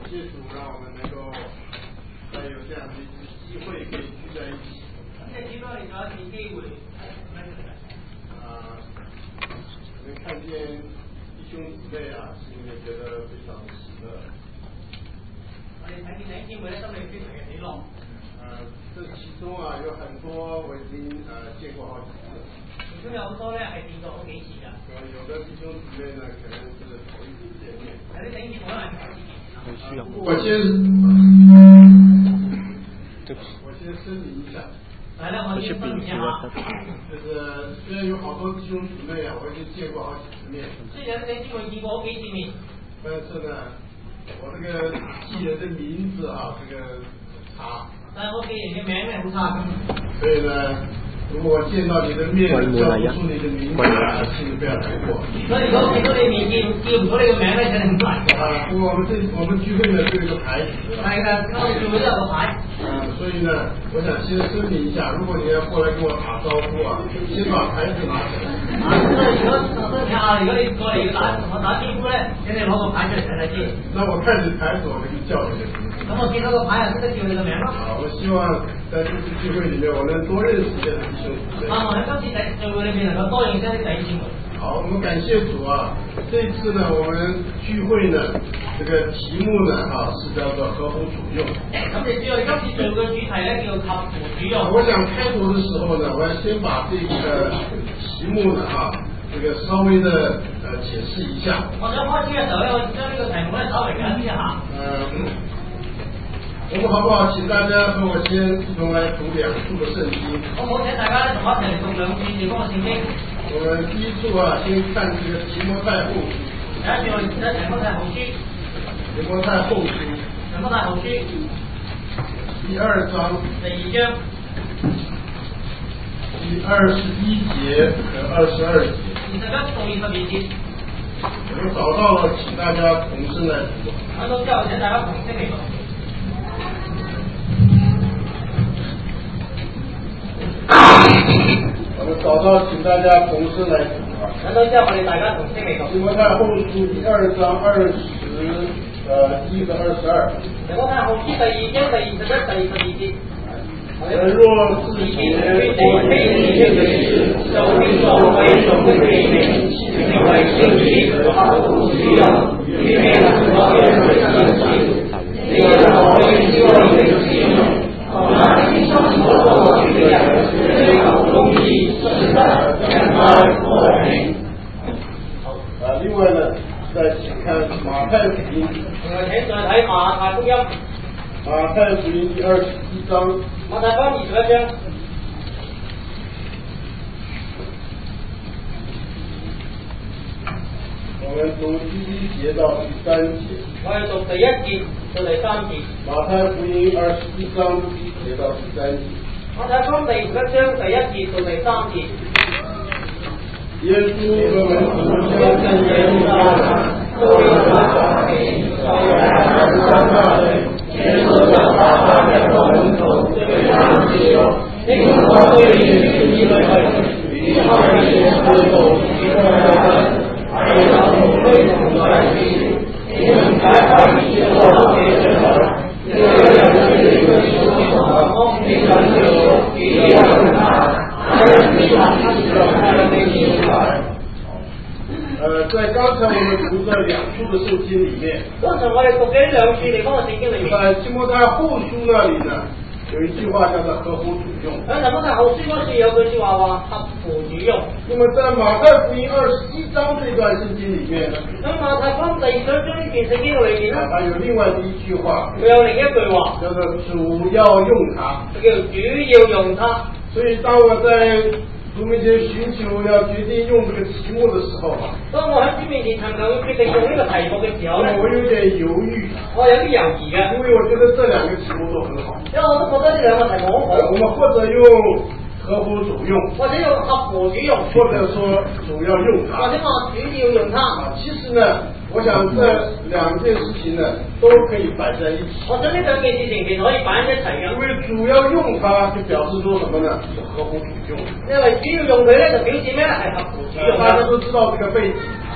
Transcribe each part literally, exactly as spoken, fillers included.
谢主，让我们能够再有这样的一次机会可以聚在一起。 即係只不過你仲有一次機會啊，我们看见弟兄姊妹啊，心里面觉得非常的喜乐。 我哋睇見弟兄姊妹咧，心裏非常嘅喜樂。 呃，这其中啊有很多我已经呃见过好几次。 其中有好多咧係見過好幾次㗎。 有的弟兄姊妹呢，可能是头一次见面。 有啲弟兄姊妹可能係第一次見。 我先，我先声明一下。 係啦，我先聲明一下， 就是虽然有好多弟兄姊妹啊，我已經見過好幾次面。 雖然有啲弟兄姊妹見過好幾次面， 但是呢，我這個記人的名字啊，這個差。 但係我記人嘅名咧好差。 所以呢，如果我見到你的面，叫不出你的名字啊，心裏不要難過。 所以如果見到你面叫叫唔到你個名咧，真係好難過。 啊，不過我們這我們聚會呢，都有個牌子。 係㗎，我哋聚會都有個牌。 啊，所以呢，我想先聲明一下，如果你要過來跟我打招呼啊，先把牌子拿起來。 啊，所以如果我都睇下，如果你過嚟要打同我打招呼咧，請你攞個牌出嚟睇睇先。 那我看你牌子，我就叫你的名字。 咁我見到個牌啊，識得叫你個名咯。 啊，我希望在這次聚會裏面，我能多認識一些弟兄姊妹。 啊，我喺今次第聚會裏面能夠多認識啲弟兄姊妹。 好，我們感謝主啊！這一次呢，我們聚會呢，這個題目呢，啊，是叫做合乎主用。 咁你知道你今次聚會嘅主題呢，叫合乎主用。 我想開頭的時候呢，我要先把這個題目呢，啊，這個稍微的呃解釋一下。 我想開始嘅時候呢，我將呢個題目呢稍微解釋一下。 嗯，我們好不好？請大家和我先一同來讀兩處的聖經。 我好請大家呢同我一齊嚟讀兩處地方嘅聖經。 我們第一處啊，先看這個提摩太後書。 第一處我哋睇提摩太後書。 提摩太後書。 提摩太後書。 第二章。 第二章。 第二十一節和二十二節。 二十一到二十二節。 我們找到了，請大家同聲來讀。 揾到之後，請大家同聲嚟讀。 我們找到，請大家同聲來讀。 揾到之後，我哋大家同聲嚟讀。 提摩太後書第二章二十呃一到二十二。 提摩太後書第二章第二十一、第二十二節。 人若自覺我非理性的事，受命受為總的器皿，成為聖潔合乎主用，與美能和人的信心，這個我們希望的使用。那心上所做的人，追求公義、實在、仁愛、和平。好，啊，另外呢，再請看馬太福音。 另外請再睇馬太福音。 馬太福音第二十一章。 馬太福音二十一章。 我們從第一節到第三節。 我哋讀第一節到第三節。 馬太福音二十一章第一節到第三節。 馬太福音第二十一章第一節到第三節。 耶穌和門徒將聖言教導，都有他講給後來三大人，耶穌將他放在門口，對他們說：你們要對你們以為與他們也是否一個人，而要同會同在一起，你們才可以做別人，這樣是一個說法，你們就一樣他。呃，在剛才我們讀的兩處的聖經裏面， 剛才我哋讀嘅呢兩處地方嘅聖經裏面， 在提摩太後書那裏呢，有一句話叫做合乎主用。 喺提摩太後書嗰處有句說話話合乎主用。 那麼在馬太福音二十一章這段聖經裏面呢， 喺馬太福音第二章呢段聖經裏面呢， 還有另外的一句話， 佢有另一句話， 叫做主要用它， 佢叫主要用它。 所以當我在主面前尋求要決定用這個題目的時候啊， 當我喺主面前尋求決定用呢個題目嘅時候呢， 我有點猶豫， 我有啲猶豫嘅， 因為我覺得這兩個題目都很好， 因為我都覺得呢兩個題目好好。 我們或者用合乎主用， 或者用合乎主用， 或者說主要用它， 或者話主要用它。 啊，其實呢，我想這兩件事情呢都可以擺在一起。 我想呢兩件事情其實可以擺喺一齊嘅。 因為主要用它就表示說什麼呢？是合乎主用。 因為主要用佢咧就表示咩咧？係合乎主用。 大家都知道這個背景。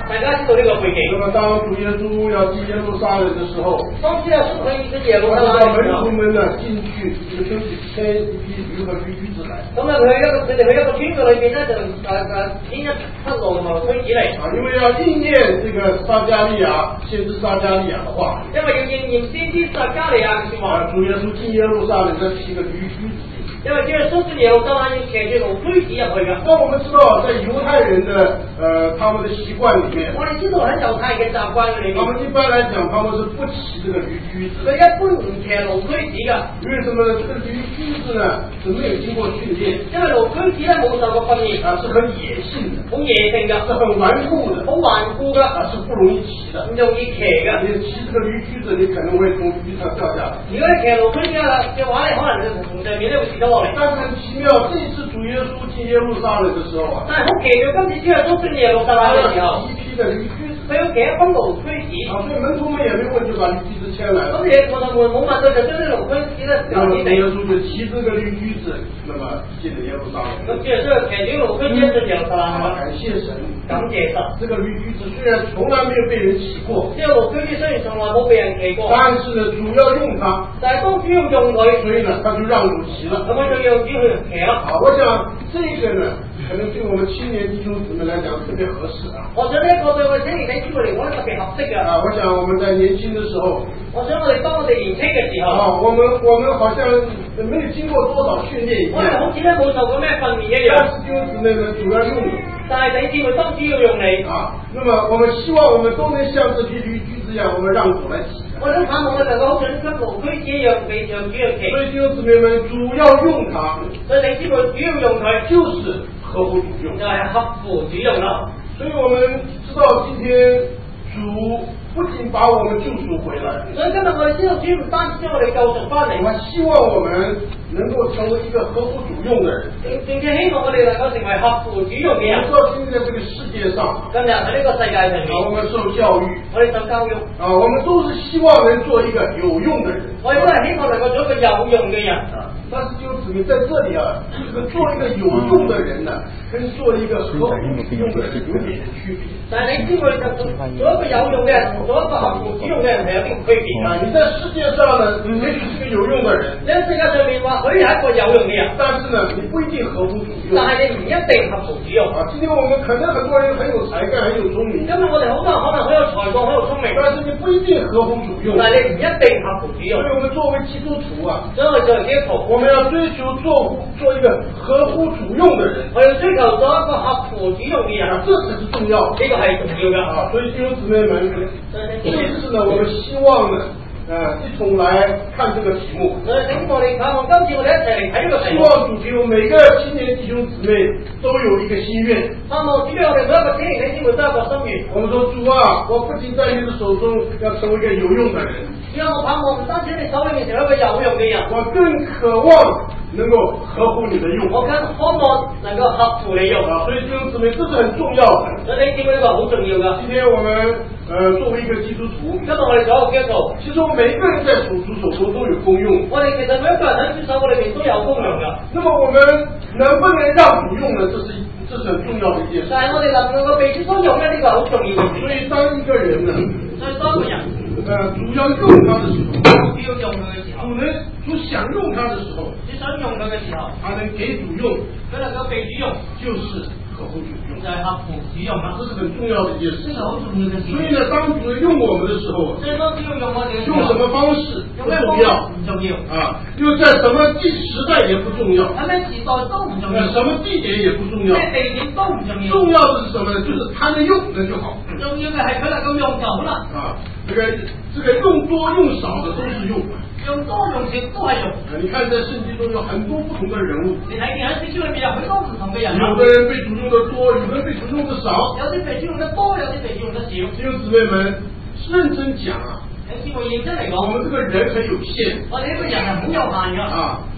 大家知道呢個背景。 那麼當主耶穌要進耶路撒冷的時候， 當時啊，出去進耶路撒冷讓門徒們呢進去，就跟牽一批驢和驢駒子來。 咁啊，佢一個佢哋去一個村嘅裏邊咧，就誒誒牽一匹驢同埋驢子嚟。 啊，因為要應驗這個撒迦利亞先知撒迦利亞的話。 因為要應驗先知撒迦利亞嘅説話。 主耶穌進耶路撒冷，這是一個驢駒子。因為耶穌是耶路撒冷要騎住驢駒子入去嘅。 那我們知道，在猶太人的呃他們的習慣裡面， 我哋知道喺猶太人嘅習慣裏面， 他們一般來講，他們是不騎這個驢駒子。 佢一般唔騎驢駒子嘅。 為什麼呢？這個驢駒子呢是沒有經過訓練。因為驢駒子咧冇受過訓練， 啊，是很野性的， 好野性嘅， 是很頑固的， 好頑固嘅， 啊，是不容易騎的， 唔容易騎嘅。 你騎這個驢駒子，你可能會從驢上掉下來。 如果你騎驢駒子嘅話，你可能就從上面咧會跌咗落嚟。 但是很奇妙，這一次主耶穌進耶路撒冷的時候啊， 但係好奇妙，今次主耶穌進耶路撒冷嘅時候， 一批的驢駒子， 佢要騎一班驢駒子。 啊，所以門徒們也沒問，就把驢駒子牽來了。 咁你我哋冇問到，就將呢驢駒子咧然後主耶穌就騎這個驢駒子，那麼進了耶路撒冷。 咁主耶穌騎住驢駒子進耶路撒冷， 感謝神， 感謝神。 這個驢駒子雖然從來沒有被人騎過， 呢個驢駒子雖然從來冇被人騎過， 但是呢，主要用它， 但係當主要用佢， 所以呢，他就讓主騎了。 咁佢就讓主去騎啦。 啊，我想這個呢，可能對我們青年弟兄姊妹來講特別合適啊。 我想呢一個對我哋青年弟兄嚟講特別合適嘅。 啊，我想我們在年輕的時候， 我想我哋當我哋年輕嘅時候， 啊，我們我們好像沒有經過多少訓練一樣， 我哋好似咧冇受過咩訓練一樣。 但是弟兄姊妹們主要用你， 但係你姊妹都主要用你。 啊，那麼我們希望我們都能像這匹驢駒子一樣，我們讓主來騎。 我想盼望我哋能夠好似呢匹驢駒子一樣被讓主去騎。 所以弟兄姊妹們主要用它， 所以你姊妹主要用佢， 就是合乎主用， 就係合乎主用啦。 所以我們知道今天主不僅把我們救贖回來， 所以今日我哋知道主唔單止將我哋救贖翻嚟， 我希望我們能夠成為一個合乎主用的人， 並且希望我哋能夠成為合乎主用嘅人。 我知道今天在這個世界上， 今日喺呢個世界上面， 我們受教育， 我哋受教育， 啊，我們都是希望能做一個有用的人， 我哋都係希望能夠做一個有用嘅人。 啊，但是就指明在這裡啊，這個做一個有用的人呢，跟做一個合乎主用的人有點區別。 但係你知我哋做做一個有用嘅人，同做一個合乎主用嘅人係有啲區別㗎。 啊，你在世界上呢，也許是個有用的人， 你喺世界上面話佢係一個有用嘅人， 但是呢，你不一定合乎主用。 但係你唔一定合乎主用。 啊，今天我們可能很多人很有才幹，很有聰明， 今日我哋好多人可能好有才幹，好有聰明， 但是你不一定合乎主用。 但係你唔一定合乎主用。 所以我們作為基督徒啊， 所以我哋作為基督徒， 我們要追求做做一個合乎主用的人， 我要追求做一個合乎主用嘅人， 啊，這才是重要， 呢個係重要嘅。 啊，所以弟兄姊妹們，這次呢，我們希望呢，呃，一同來看這個題目。 所以請我哋盼望今次我哋一齊嚟睇呢個題目。 希望主給我每個青年弟兄姊妹都有一個心願。 盼望主俾我哋每一個青年弟兄姊妹都有一個心願。 我們說主啊，我不僅在你的手中要成為一個有用的人， 因為我盼望唔單止你手裏面成為一個有用嘅人， 我更渴望能夠合乎你的用。 我更渴望能夠合乎你用。 啊，所以弟兄姊妹，這是很重要的。 所以你知唔知呢個好重要噶？ 今天我們呃作為一個基督徒， 今日我哋做一個基督徒， 其實我們每一個人在主主手中都有功用。 我哋其實每一個人喺主手我裏面都有功用噶。 那麼我們能不能讓主用呢？這是這是很重要的一件事。 但係我哋能唔能夠被主所用呢？呢個好重要嘅。 所以當一個人呢， 所以當一個人， 呃，主要用他的時候， 主要用佢嘅時候， 主能主想用他的時候， 主想用佢嘅時候， 他能給主用， 佢能夠被主用， 就是合乎主用， 就係合乎主用啦。 這是很重要的一件事。 呢個好重要嘅事。 所以呢，當主用我們的時候， 所以當主要用我哋嘅時候， 用什麼方式不重要， 唔重要啊，又在什麼地時代也不重要， 喺咩時代都唔重要， 什麼地點也不重要， 咩地點都唔重要。 重要的是什麼呢？就是他能用那就好。 重要嘅係佢能夠用就好啦。 啊，這個這個用多用少的都是用。 用多用少都係用。 啊，你看在聖經中有很多不同的人物。 你睇見喺聖經裏面有很多唔同嘅人。 有的人被主用的多，有的人被主用的少。 有啲被主用得多，有啲被主用得少。 弟兄姊妹們，認真講啊， 你知我認真嚟講， 我們這個人很有限。 我哋呢個人係好有限㗎。 啊，主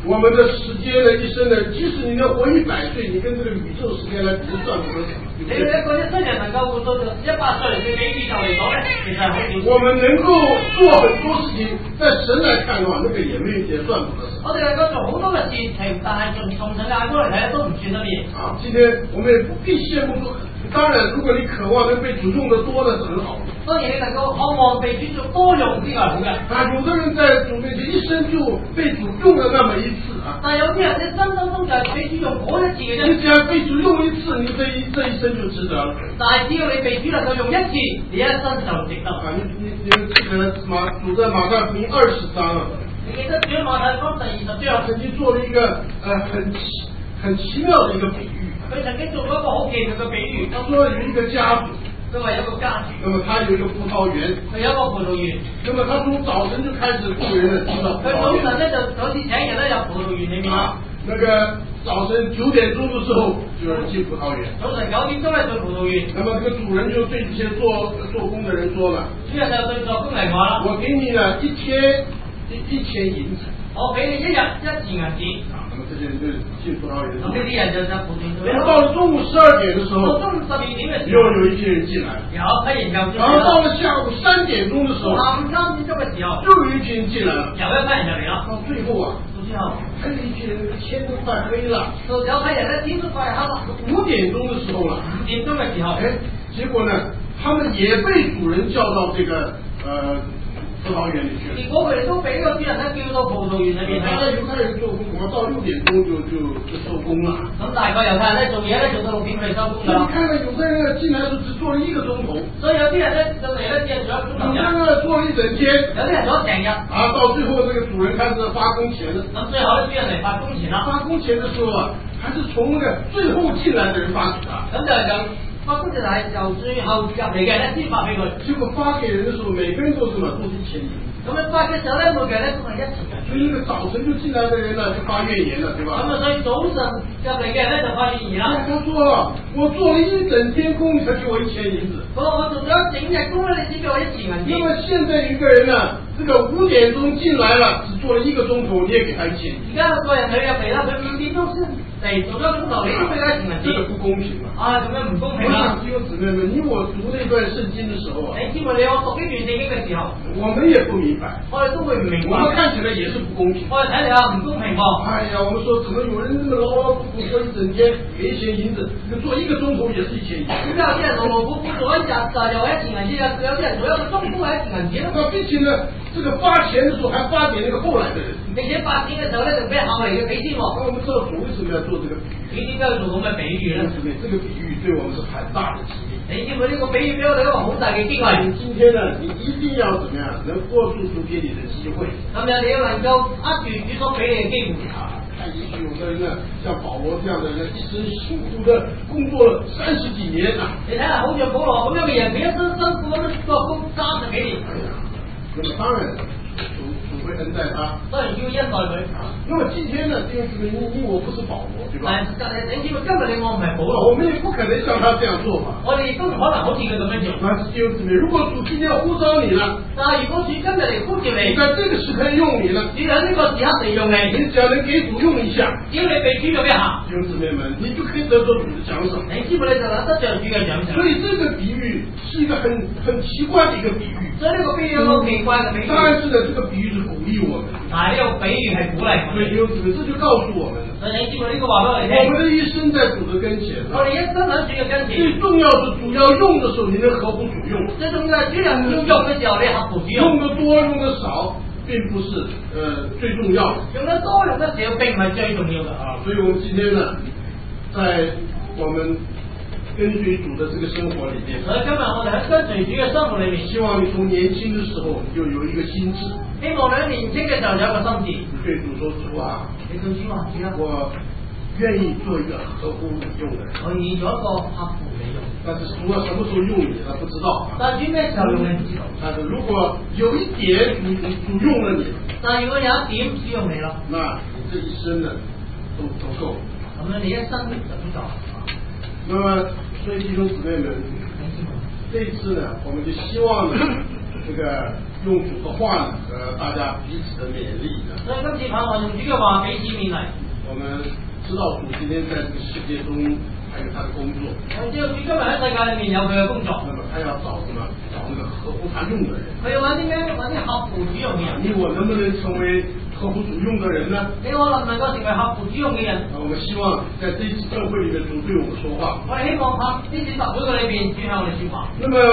我们的时间的一生呢，即使你能活一百岁，你跟这个宇宙时间来比算不得什么。 你哋嗰啲新人能夠活到一百歲，你比宇宙嚟講咧，其實係好少。 我們能夠做很多事情，在神來看的話，那個也沒也算不得什麼。 我哋能夠做好多嘅事情，但係從從神嘅眼光嚟睇都唔算得咩。 啊，今天我們也不必羨慕說，當然如果你渴望能被主用得多，那是很好。 當然你能夠渴望被主做多用呢個係好嘅。 啊，有的人在主面前一生就被主用了那麼一次啊。 但有啲人一生當中就係被主用嗰一次嘅啫。 你只要被主用一次，你這一這一生就值得了。 但係只要你被主能夠用一次，你一生就值得。 啊，你你你們記得馬主在馬太福音二十章啊。 你記得主馬太福音第二十章曾經做了一個呃很奇很奇妙的一個比喻。 佢曾經做過一個好奇妙嘅比喻。 他說有一個家族。 佢話有個家族。 那麼他有一個葡萄園。 佢有一個葡萄園。 那麼他從早晨就開始雇人呢進到葡萄園。佢早晨咧就好似請人咧入葡萄園裏面。 啊，那個早晨九點鐘的時候就有人進葡萄園。早晨九點鐘咧進葡萄園。 那麼這個主人就對這些做做工的人說了。 主人就對做工嚟話啦。 我給你呢一天一一錢銀子。 我俾你一日一錢銀子。 啊，那麼這些人就進葡萄園。 咁呢啲人就入葡萄園。 然後到了中午十二點的時候。 中午十二點嘅時候。 又有一批人進來。 有批人又進來。 然後到了下午三點鐘的時候。 下午三點鐘嘅時候。 又有一批人進來了。 有一批人就嚟啦。 到最後啊。 到最後。 還有一批人天都快黑了。 有批人咧天都快黑啦。 五點鐘的時候了。 五點鐘嘅時候。 哎，結果呢，他們也被主人叫到這個呃。葡萄園裏去了。 結果佢哋都俾呢個主人咧叫到葡萄園裏邊。 大概猶太人做工，我到六點鐘就就就收工啦。 咁大概猶太人咧做嘢咧做到六點佢哋收工啦。 你看看有的人進來就只做了一個鐘頭。 所以有啲人咧就嚟咧只係做一個鐘頭。 有的人做了一整天。 有啲人做咗成日。 啊，到最後這個主人開始發工錢了。 咁最後咧主人嚟發工錢啦。 發工錢的時候啊，還是從那個最後進來的人發給他。 咁就係咁。發工就係由最後入嚟嘅咧先發俾佢。 結果發給人的時候，每個人都是嘛，都是一千銀。 咁樣發嘅時候咧，每個人咧都係一千銀。 所以那個早晨就進來的人呢，就發怨言了，對吧？ 咁啊，所以早晨入嚟嘅人咧就發怨言啦。 他說了，我做了一整天工，你才給我一千銀子。 我我做咗一整日工咧，你只給我一千銀子。 那麼現在一個人呢，這個五點鐘進來了，只做了一個鐘頭，你也給他一千銀子。 而家個人佢入嚟啦，佢五點鐘先。嚟做咗個鐘頭，你都俾佢一千銀子， 這個不公平嘛！ 啊，咁樣唔公平啦！ 弟兄姊妹們，你我讀那段聖經的時候啊， 你知唔知你我讀呢段聖經嘅時候， 我們也不明白， 我哋都會唔明白， 我們看起來也是不公平。 我哋睇嚟啊，唔公平噃！ 哎呀，我們說怎麼有人這麼勞勞苦苦做一整天，給一錢銀子，做一個鐘頭也是一錢銀子。 點解有啲人勞勞苦苦做一日就又一錢銀子，有啲人做一個鐘都係一錢銀子咧？ 那並且呢，這個發錢的時候還發給那個後來的人， 並且發錢嘅時候咧，就俾後嚟嘅俾先喎。 那我們知道主為什麼要做這個比喻？ 你點解要做咁嘅比喻咧？ 這個比喻對我們是很大的激勵。 你知唔知呢個比喻俾我哋一個好大嘅機會？ 你今天呢，你一定要怎麼樣，能握住主給你的機會。 咁樣你要能夠握住主所俾你嘅機會。 啊，看也許有的人呢，像保羅這樣的人，一生辛苦的工作了三十幾年啊。 你睇下，好似保羅咁樣嘅人，佢一生辛苦咁樣做工三十幾年。 那麼當然，主主會恩待他。 當然要恩待佢。 那麼今天呢，弟兄姊妹，你你我不是保羅，對吧？ 但係你知道今日你我唔係保羅， 我們也不可能像他這樣做嘛。 我哋亦都唔可能好似佢咁樣做。 那弟兄姊妹，如果主今天要呼召你了， 但係如果主今日嚟呼召你， 在這個時刻用你了， 只喺呢個時刻嚟用你， 你只要能給主用一下， 只要你被主用一下， 弟兄姊妹們，你就可以得到主的獎賞。 你知唔知你就攞得着主嘅獎賞？ 所以這個比喻是一個很很奇怪的一個比喻。 所以呢個比喻好奇怪嘅比喻。 但是呢，這個比喻是鼓勵我們。 但係呢個比喻係鼓勵我哋。 所以弟兄姊妹，這就告訴我們了。 所以你知唔知呢個話俾我哋聽？ 我們的一生在主的跟前。 我哋一生喺主嘅跟前。 最重要是主要用的時候，你能合乎主用。 最重要係主人要用嘅時候，你合乎主用。 用得多，用得少，並不是呃最重要的。 用得多，用得少，並唔係最重要的啊。所以我們今天呢，在我們跟隨主的這個生活裏面， 所以今日我哋喺跟隨主嘅生活裏面， 希望你從年輕的時候你就有一個心智。 希望你喺年輕嘅時候有一個心智。 你對主說，主啊， 你對主話，主啊， 我願意做一個合乎你用的人。 我願意做一個合乎你用。 但是主啊，什麼時候用你，他不知道。 但主咩時候用你唔知道。 但是如果有一點主主用了你， 但如果有一點主用你咯， 那你這一生呢都都夠。 咁樣你一生就都夠。 那麼，所以弟兄姊妹們，這一次呢，我們就希望呢， 这个用主的话呢，和大家彼此的勉励呢。 所以今次盼望用主嘅話彼此勉勵。 我们知道主今天在这个世界中还有他的工作。 我知道主今日喺世界裏面有佢嘅工作。 那么他要找什么？找那个合乎他用的人。 佢要揾啲咩？揾啲合乎主用嘅人。 你我能不能成為合乎主用的人呢？ 你我能唔能夠成為合乎主用嘅人？ 我們希望在這一次教會裏面，主對我們說話。 我哋希望喺呢次集會嘅裏邊，主向我哋說話。 那麼，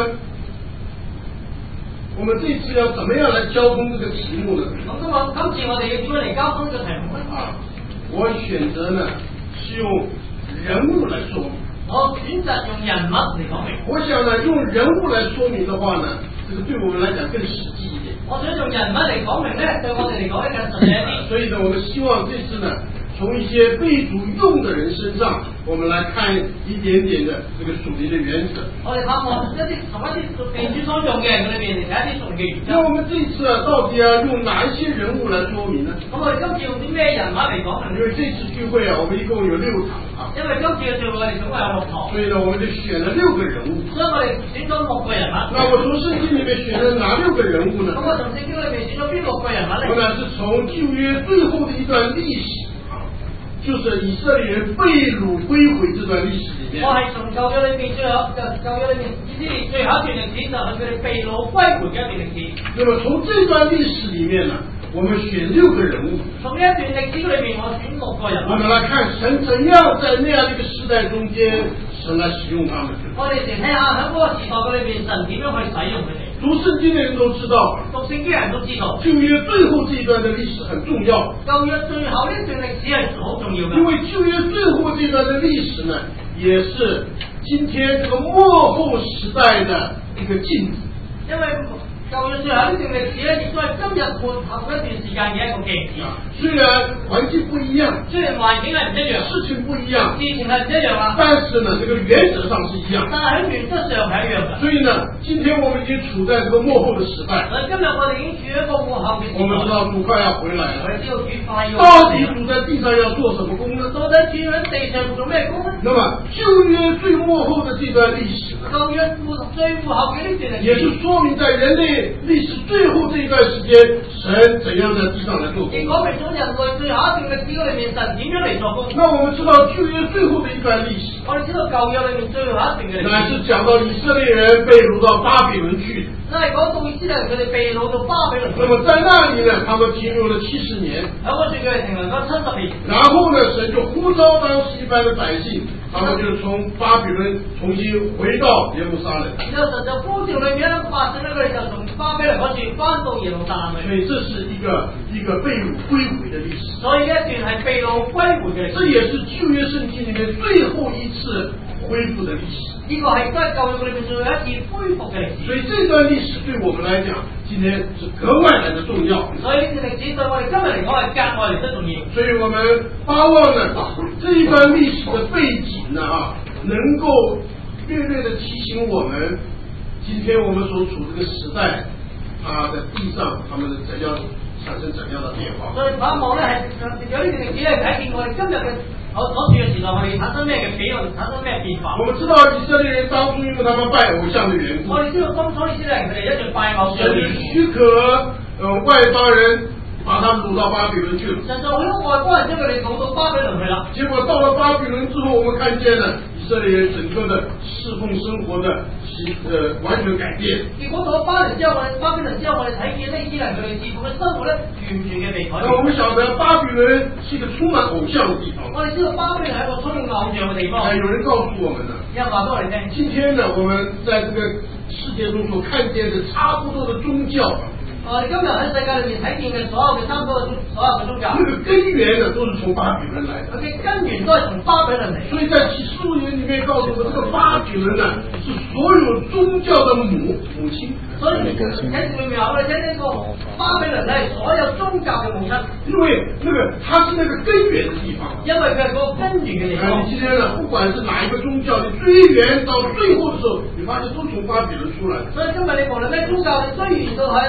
我們這次要怎麼樣來交通這個題目呢？ 咁今日今次我哋要點樣嚟交通呢個題目呢？ 啊，我選擇呢是用人物來說明。 我選擇用人物嚟講明。 我想呢，用人物來說明的話呢，這個對我們來講更實際一點。 我想用人物嚟講明呢，對我哋嚟講咧更實際一啲。 所以呢，我們希望這次呢，從一些被主用的人身上，我們來看一點點的這個屬靈的原則。 我哋盼望一啲從一啲被主所用嘅人裏邊嚟睇一啲屬靈嘅原則。 那我們這次啊，到底要用哪一些人物來說明呢？ 咁我哋今次用啲咩人物嚟講明？ 因為這次聚會啊，我們一共有六場啊。因為今次嘅聚會我哋總共有六場。 所以呢，我們就選了六個人物。 所以我哋選咗六個人物。 那我從聖經裏面選了哪六個人物呢？ 咁我從聖經裏面選咗邊六個人物呢？ 我呢是從舊約最後的一段歷史。就是以色列人被擄歸回這段歷史裏面， 我係從舊約裏面最後，就舊約裏面以色列最後一段歷史就係佢哋被擄歸回嘅一段歷史。那麼從這段歷史裏面呢，我們選六個人物。從呢一段歷史裏面，我選六個人物。 我們來看神怎樣在那樣一個時代中間，神來使用他們。我哋嚟睇下喺嗰個時代嘅裏面，神點樣去使用佢哋。讀聖經的人都知道，讀聖經人都知道，舊約最後這一段的歷史很重要。舊約最後呢段歷史係好重要嘅，因為舊約最後這段的歷史呢，也是今天這個末後時代的一個鏡子。因為舊約最後呢段歷史呢，亦都係今日末後一段時間嘅一個鏡子。雖然環境不一樣，雖然環境係唔一樣，事情不一樣，事情係唔一樣啊，但是呢，這個原則上是一樣。但係喺原則上係一樣嘅。所以呢，今天我們已經處在這個末後的時代。所以今日我哋已經處於一個末後嘅時代。我們知道主快要回來了。我哋知道主快要。到底主在地上要做什麼工呢？到底主喺地上做咩工呢？那麼舊約最末後的這段歷史呢？舊約最末後嘅呢段歷史，也是說明在人類歷史最後這一段時間，神怎樣在地上來做工。你講明咗人類最後一段歷史裏面，神點樣嚟做工？那我們知道舊約最後的一段歷史，我哋知道舊約裏面最後一段嘅歷史，乃是講到以色列人被擄到巴比倫去。那係講到以色列人佢哋被擄到巴比倫。那麼在那裏呢，他們停留了七十年。喺嗰處佢哋停留咗七十年。然後呢，神就呼召當時一般的百姓，他們就從巴比倫重新回到耶路撒冷。然後神就呼召裏面一百姓呢，佢哋就從巴比倫嗰處翻到耶路撒冷。所以這是一個一個被擄歸回的歷史。所以呢一段係被擄歸回嘅歷史。這也是舊約聖經裏面最後一次恢復的歷史。呢個係在舊約裏面最後一次恢復嘅歷史。所以這段歷史對我們來講，今天是格外來的重要。所以呢段歷史對我哋今日嚟講係格外嚟得重要。所以我們巴望呢，這一段歷史的背景呢，啊，能夠略略的提醒我們，今天我們所處這個時代，它在地上，他們的怎樣產生怎樣的變化。所以盼望呢係有呢段歷史係睇見我哋今日嘅。我所處嘅時代，我哋產生咩嘅變化，產生咩變化？我們知道以色列人當初因為他們拜偶像的緣故，我哋知道當初以色列人佢哋一直拜偶像，神許可呃外邦人把他們擄到巴比倫去了。神就許可外邦人將佢哋擄到巴比倫去了。結果到了巴比倫之後，我們看見了以色列人整個的侍奉生活的呃完全改變。結果到了巴比倫之後，我哋巴比倫之後，我哋睇見呢啲人佢哋侍奉嘅生活咧，完全嘅被改變。那我們曉得巴比倫是一個充滿偶像的地方。我哋知道巴比倫係一個充滿偶像嘅地方。哎，有人告訴我們呢，有人話俾我哋聽，今天呢，我們在這個世界中所看見的差不多的宗教。我哋今日喺世界裏面睇見嘅所有嘅差唔多嘅所有嘅宗教，呢個根源呢都是從巴比倫來的。佢根源都係從巴比倫嚟。所以在啟示錄裏面告訴我們，這個巴比倫呢是所有宗教的母母親。所以喺聖經裏面我哋睇呢個巴比倫係所有宗教嘅母親，因為那個它是那個根源的地方。因為佢係嗰個根源嘅地方。你今天呢，不管是哪一個宗教，你追源到最後的時候，你發現都從巴比倫出來。所以今日你無論咩宗教，你追源到係最後咧。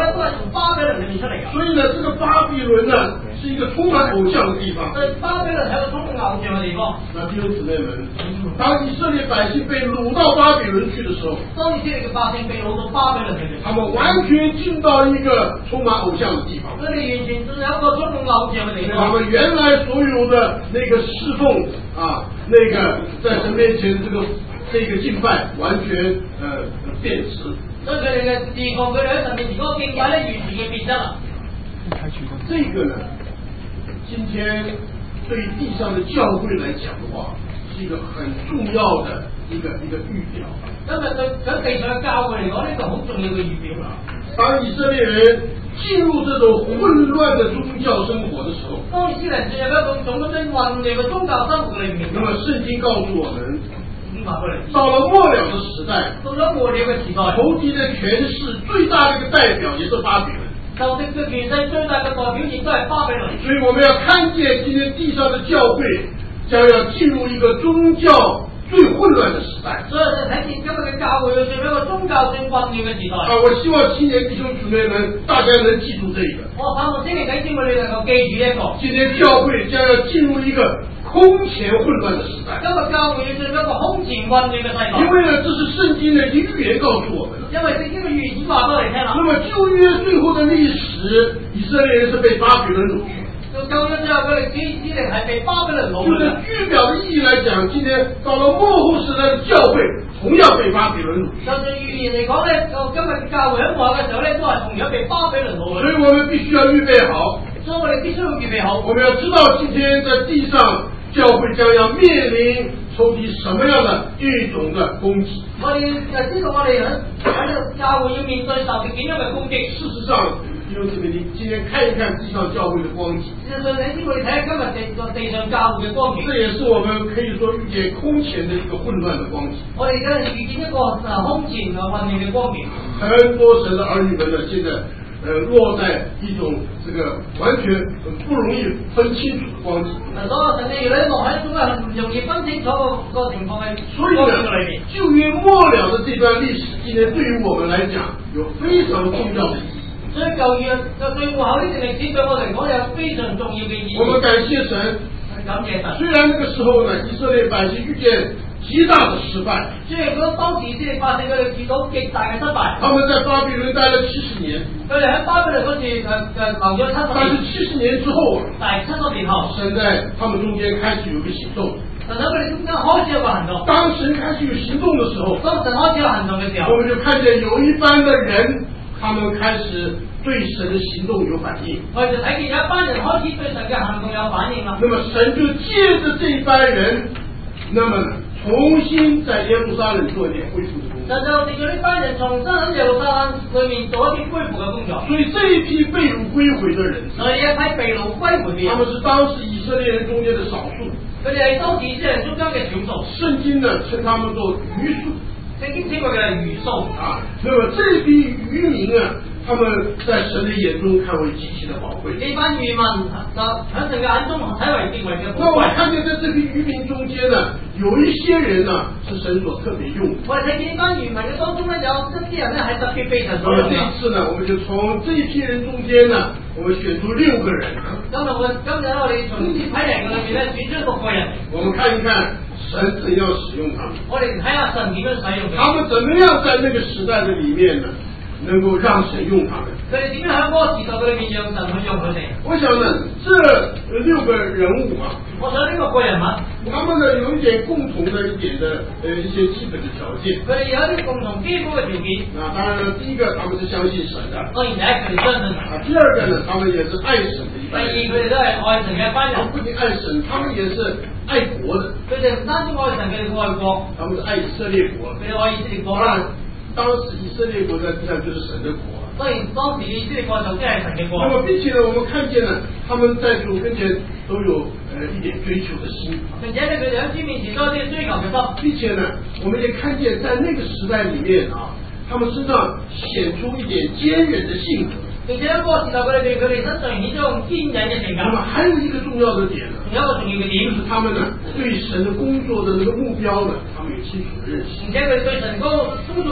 都係從巴比倫裏面出嚟嘅。 所以呢，這個巴比倫呢，是一個充滿偶像的地方。 所以巴比倫係一個充滿偶像嘅地方。 那弟兄姊妹們，當以色列百姓被擄到巴比倫去的時候， 當以色列嘅百姓被擄到巴比倫去， 他們完全進到一個充滿偶像的地方。 佢哋完全進入一個充滿偶像嘅地方。 他們原來所有的那個侍奉啊，那個在神面前這個這個敬拜，完全呃變質。 所以佢哋嘅侍奉，佢哋喺神面前嗰個敬拜咧，完全嘅變質啦。 這個呢，今天對地上的教會來講的話，是一個很重要的一個一個預表。 因為對喺地上嘅教會嚟講，呢個好重要嘅預表啦。 當以色列人進入這種混亂的宗教生活的時候， 當以色列人進入一種種咁樣混亂嘅宗教生活裏面， 那麼聖經告訴我們， 已經話過嚟， 到了末了的時代， 到咗末了嘅時代， 仇敵的權勢最大的一個代表也是巴比倫。 仇敵嘅權勢最大嘅代表亦都係巴比倫。 所以我們要看見今天地上的教會將要進入一個宗教最混亂的時代。 所以就睇見今日嘅教會要進入一個宗教最混亂嘅時代。 啊，我希望青年弟兄姊妹們大家能記住這個。 我盼望青年弟兄姊妹你能夠記住呢一個。 今天教會將要進入一個空前混亂的時代。 今日教會要進入一個空前混亂嘅世代。 因為呢，這是聖經的一個預言告訴我們了。 因為聖經嘅預言話俾我哋聽啦。 那麼舊約最後的歷史，以色列人是被巴比倫擄去。 就舊約之後嘅歷史，以色列係被巴比倫擄去。 就是預表的意義來講，今天到了末後時代的教會，同樣被巴比倫擄去。 就算預言嚟講咧，就今日教會喺末後嘅時候咧，都係同樣被巴比倫擄去。 所以我們必須要預備好。 所以我哋必須要預備好。我們要知道今天在地上，教會將要面臨仇敵什麼樣的一種的攻擊。 我哋就知道我哋喺喺呢個教會要面對受敵點樣嘅攻擊。事實上，弟兄姊妹，你今天看一看地上教會的光景。事實上，你知我哋睇下今日地個地上教會嘅光景。這也是我們可以說遇見空前的一個混亂的光景。我哋而家遇見一個啊空前啊混亂嘅光景。很多神的兒女們呢，現在呃落在一種這個完全不容易分清楚的光景。所有神嘅兒女落喺一種很唔容易分清楚個個情況嘅所以呢，舊約末了的這段歷史，今天對於我們來講有非常重要的意義。所以舊約就對末後呢段歷史對我嚟講有非常重要嘅意義。我們感謝神，感謝神。雖然那個時候呢，以色列百姓遇見極大的失敗，雖然嗰當時以色列百姓佢哋遇到極大嘅失敗。他們在巴比倫待了七十年，佢哋喺巴比倫嗰時誒誒留咗七十年。但是七十年之後，但七十年後，神在他們中間開始有個行動。神喺佢哋中間開始有個行動。當神開始有行動的時候，當神開始有行動嘅時候，我們就看見有一班的人，他們開始對神的行動有反應。我哋就睇見有一班人開始對神嘅行動有反應啦。那麼神就借着這一班人，那麼重新在耶路撒冷做一點恢復的工作。神就藉着呢班人重新喺耶路撒冷裏面做一啲恢復嘅工作。所以這一批被擄歸回的人，所以一批被擄歸回嘅人，他們是當時以色列人中間的少數。佢哋係當時以色列人中間嘅少數。聖經呢稱他們做餘數。聖經稱佢哋係餘數啊。那麼這一批餘民啊，他們在神的眼中看為極其的寶貴。呢班餘民就喺神嘅眼中睇為極為嘅寶貴。那我看見在這批餘民中間呢，有一些人呢是神所特別用的。我睇見呢班餘民嘅當中呢，有一啲人呢係特別被神所用的。這一次呢，我們就從這一批人中間呢，我們選出六個人。今日我今日我哋從呢批人嘅裏面呢，選出六個人。我們看一看神怎樣使用他們。我哋睇下神點樣使用他們。他們怎麼樣在那個時代的裏面呢，能夠讓神用他們？佢哋點樣喺嗰個時代嘅裏面讓神去用佢哋？我想呢，這六個人物啊，我想呢六個人物，他們呢有一點共同的一點的呃一些基本的條件。佢哋有一啲共同基本嘅條件。啊，當然呢，第一個他們是相信神的。當然第一佢哋相信神。啊，第二個呢，他們也是愛神的一班人。第二佢哋都係愛神嘅一班人。不僅愛神，他們也是愛國的。佢哋唔單止愛神，佢哋愛國。他們是愛以色列國。佢哋愛以色列國啦。當時以色列國在地上就是神的國。所以當時以色列國就即係神嘅國。那麼並且呢，我們看見呢，他們在主跟前都有呃一點追求的心。並且呢，佢哋喺主面前都有啲追求嘅心。並且呢，我們也看見在那個時代裏面啊，他們身上顯出一點堅韌的性格。並且喺嗰個時代佢哋佢哋身上顯出一種堅韌嘅性格。那麼還有一個重要的點呢，仲有一個重要嘅點，就是他們呢對神的工作的那個目標呢，他們有清楚的認識。而且佢哋對神嗰個工作嘅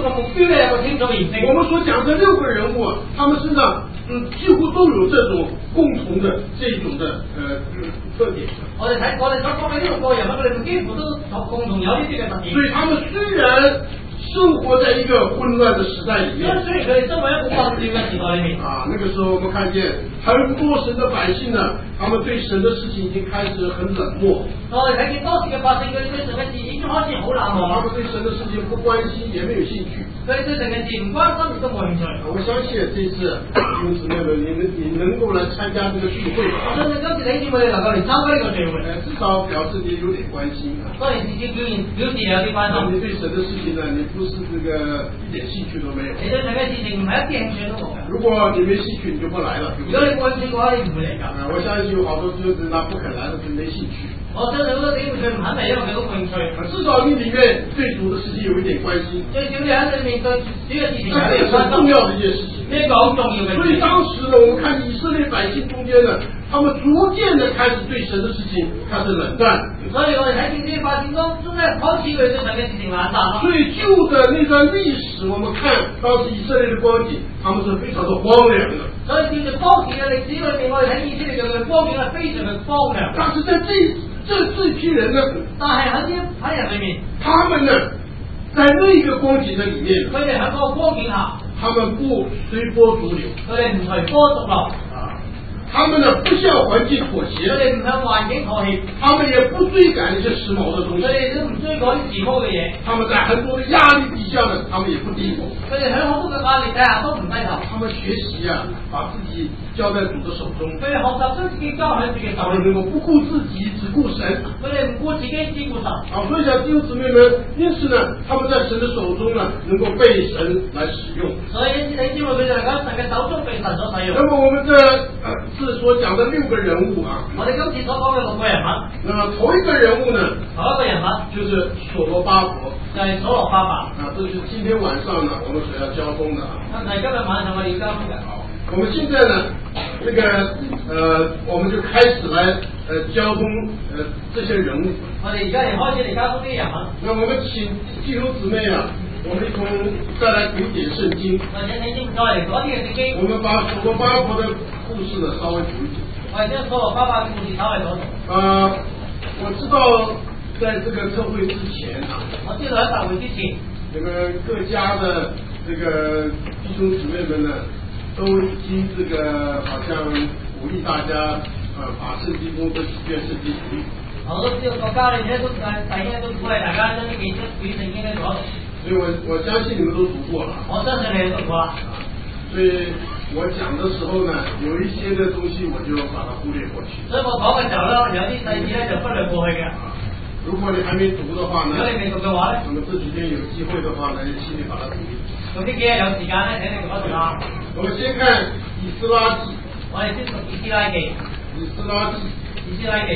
個目標咧有個清楚認識。 我們所講的六個人物啊，他們身上嗯幾乎都有這種共同的這種的呃特點。 我哋睇我哋所講嘅呢六個人物，佢哋幾乎都共同有呢啲嘅特點。 所以他們雖然生活在一個混亂的時代裏面， 雖然佢哋生活喺一個混亂嘅時代裏面啊，那個時候我們看見很多神的百姓呢，他們對神的事情已經開始很冷漠。 我哋睇見當時嘅百姓，佢哋對神嘅事已經開始好冷漠， 他們對神的事情不關心，也沒有興趣。 佢哋對神嘅事唔關心，亦都冇興趣。 我相信這次弟兄姊妹們，你們你能夠來參加這個聚會， 我相信今次弟兄姊妹能夠嚟參加呢個聚會， 至少表示你有點關心啊。 當然自己表現表示有啲關心。 你對神的事情呢，你不是這個一點興趣都沒有。 你對神嘅事情唔係一啲興趣都冇嘅。 如果你沒興趣，你就不來了。 如果你冇興趣嘅話，你唔會嚟㗎。 啊，我相信有好多就是他不肯來的，是沒興趣。 我相信好多弟兄佢唔肯嚟，因為佢都冇興趣。 至少你裡面對主的事情有一點關心。 最少你喺裏面對主嘅事情有這是很重要的一件事情。 呢個好重要嘅。 所以當時呢，我們看以色列百姓中間呢，他們逐漸的開始對神的事情開始冷淡。 所以我哋睇見呢啲百姓當中咧，開始佢對神嘅事情冷淡。 所以舊的那段歷史，我們看當時以色列的光景，他們是非常的荒涼的。 所以照住當時嘅歷史裏面，我哋睇以色列嘅光景係非常嘅荒涼。 但是在這這這批人呢， 但係喺呢喺人裏面， 他們呢，在那個光景的裡面， 佢哋喺嗰個光景下， 他們不隨波逐流， 佢哋唔隨波逐流啊，他們呢不向環境妥協， 佢哋唔向環境妥協， 他們也不追趕一些時髦的東西， 佢哋都唔追趕啲時髦嘅嘢。 他們在很多的壓力底下呢，他們也不低頭， 佢哋喺好多嘅壓力底下都唔低頭。 他們學習啊，把自己交在主的手中， 佢哋學習將自己交喺主嘅手裏， 他們能夠不顧自己，只顧神。 佢哋唔顧自己，只顧神。 啊，所以想弟兄姊妹們，因此呢，他們在神的手中呢，能夠被神來使用。 所以因此，你知道佢哋喺神嘅手中被神所使用。 那麼我們這呃次所講的六個人物啊， 我哋今次所講嘅六個人物， 那麼頭一個人物呢， 頭一個人物就是所羅巴伯， 就係所羅巴伯。 啊，這是今天晚上呢，我們所要交通的啊。 但係今日晚上我哋要交通嘅。 好，我們現在呢，這個呃，我們就開始來呃交通呃這些人物。 我哋而家嚟開始嚟交通呢啲人物。 那我們請弟兄姊妹啊，我們一同再來讀點聖經。 或者你先再嚟講啲嘅聖經。 我們把所羅巴伯的故事呢稍微讀一讀。 我哋將所羅巴伯嘅故事稍微講。 呃，我知道在這個特會之前啊， 我知道喺特會之前， 這個各家的這個弟兄姊妹們呢，都已經這個好像鼓勵大家呃把聖經中這幾卷聖經讀一讀。 我都知道國家裏面都大大家都鼓勵大家將呢幾卷聖經咧讀。 所以我我相信你們都讀過了。 我相信你哋讀過啦。 所以我講的時候呢，有一些的東西我就把它忽略過去。 所以我講嘅時候咧，有啲細節咧就忽略過去嘅。 如果你還沒讀的話呢， 如果你未讀嘅話咧， 那麼這幾天有機會的話呢，請你把它讀一讀。 咁呢幾日有時間咧，請你讀一讀啦。 我們先看以斯拉記。 我哋先讀以斯拉記。 以斯拉記。 以斯拉記。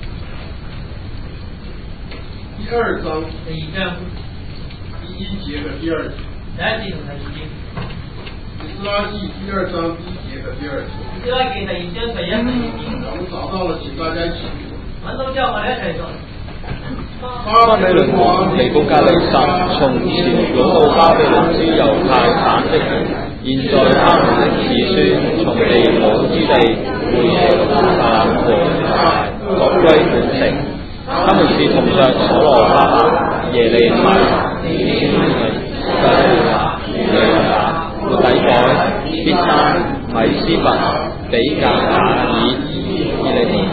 第二章。 第二章。 第一節的第二節。 第一節同第二節。 以斯拉記第二章第一節的第二節。 以斯拉記第二章第一、第二節。 我們找到了，請大家一起讀。 揾到之後，我哋一齊讀。 巴比倫王尼布甲尼撒從前擄到巴比倫之猶太省的人，現在他們的子孫從被擄之地回耶路撒冷和猶大各歸本城。他們是同着所羅巴伯、耶利米、以斯米、洗魯雅、約雅、末底改、必山、米斯拔、比革雅爾、以利尼。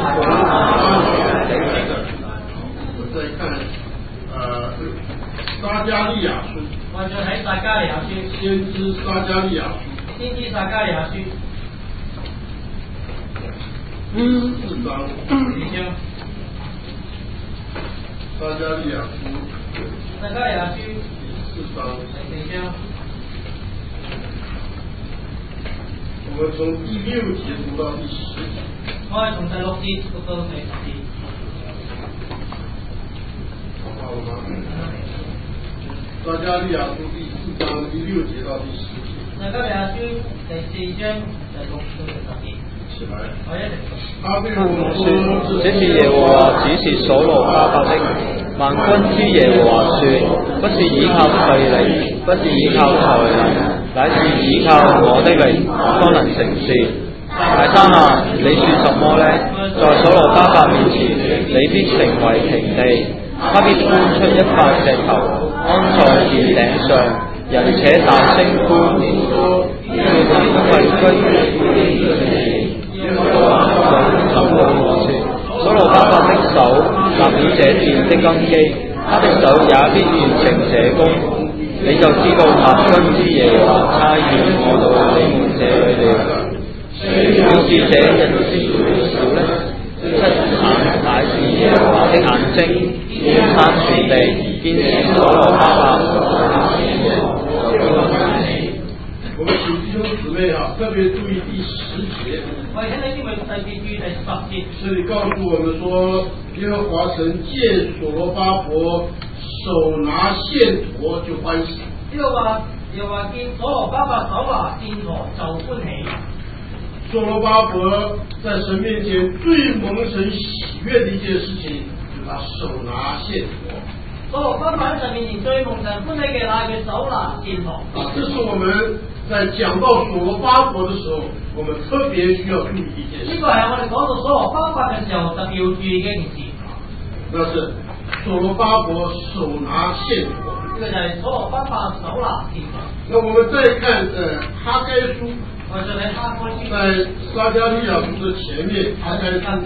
再看，呃，撒迦利亞書。 我再睇撒迦利亞書。 先知撒迦利亞書。 先知撒迦利亞書。 第四章。 四章。 撒迦利亞書。 撒迦利亞書。 第四章。 第四章。 我們從第六節讀到第十節。 我係從第六節讀到第十節。 好嗎？撒迦利亞書第四章第六節到第十節。 撒迦利亞書第四章第六到第十節。 起來。 我一齊讀。 他對我說： 這是耶和華指示所羅巴伯的。萬軍之耶和華說：不是依靠勢力， 不是依靠才能，乃是依靠我的靈，方能成事。大山啊，你說什麼呢？在所羅巴伯面前，你必成為平地，他必搬出一塊石頭，安在殿頂上，人且大聲歡呼，要為君尋到我說，所羅巴伯的手立了這殿的根基，他的手也必完成這工。你就知道萬軍之耶和華差遣我到你們這裏了。要是這日子少呢，七眼乃是耶和華的眼睛，遍山全地，堅持所羅巴伯。 我們請弟兄姊妹啊，特別注意第十節。 我哋睇睇呢個特別注意第十節。 這裡告訴我們說，耶和華神見所羅巴伯手拿線砣就歡喜。 呢度話又話見所羅巴伯手拿線砣就歡喜。 所羅巴伯在神面前最蒙神喜悅的一件事情，就是他手拿線砣。 所羅巴伯喺神面前最蒙神歡喜嘅，係佢手拿線砣。 啊，這是我們在講到所羅巴伯的時候，我們特別需要注意一件事。 呢個係我哋講到所羅巴伯嘅時候特別要注意嘅一件事。 那是所羅巴伯手拿線砣。 呢個就係所羅巴伯手拿線砣。 那我們再看呃哈該書。 我哋睇哈該書。 在撒迦利亞書的前面，哈該書。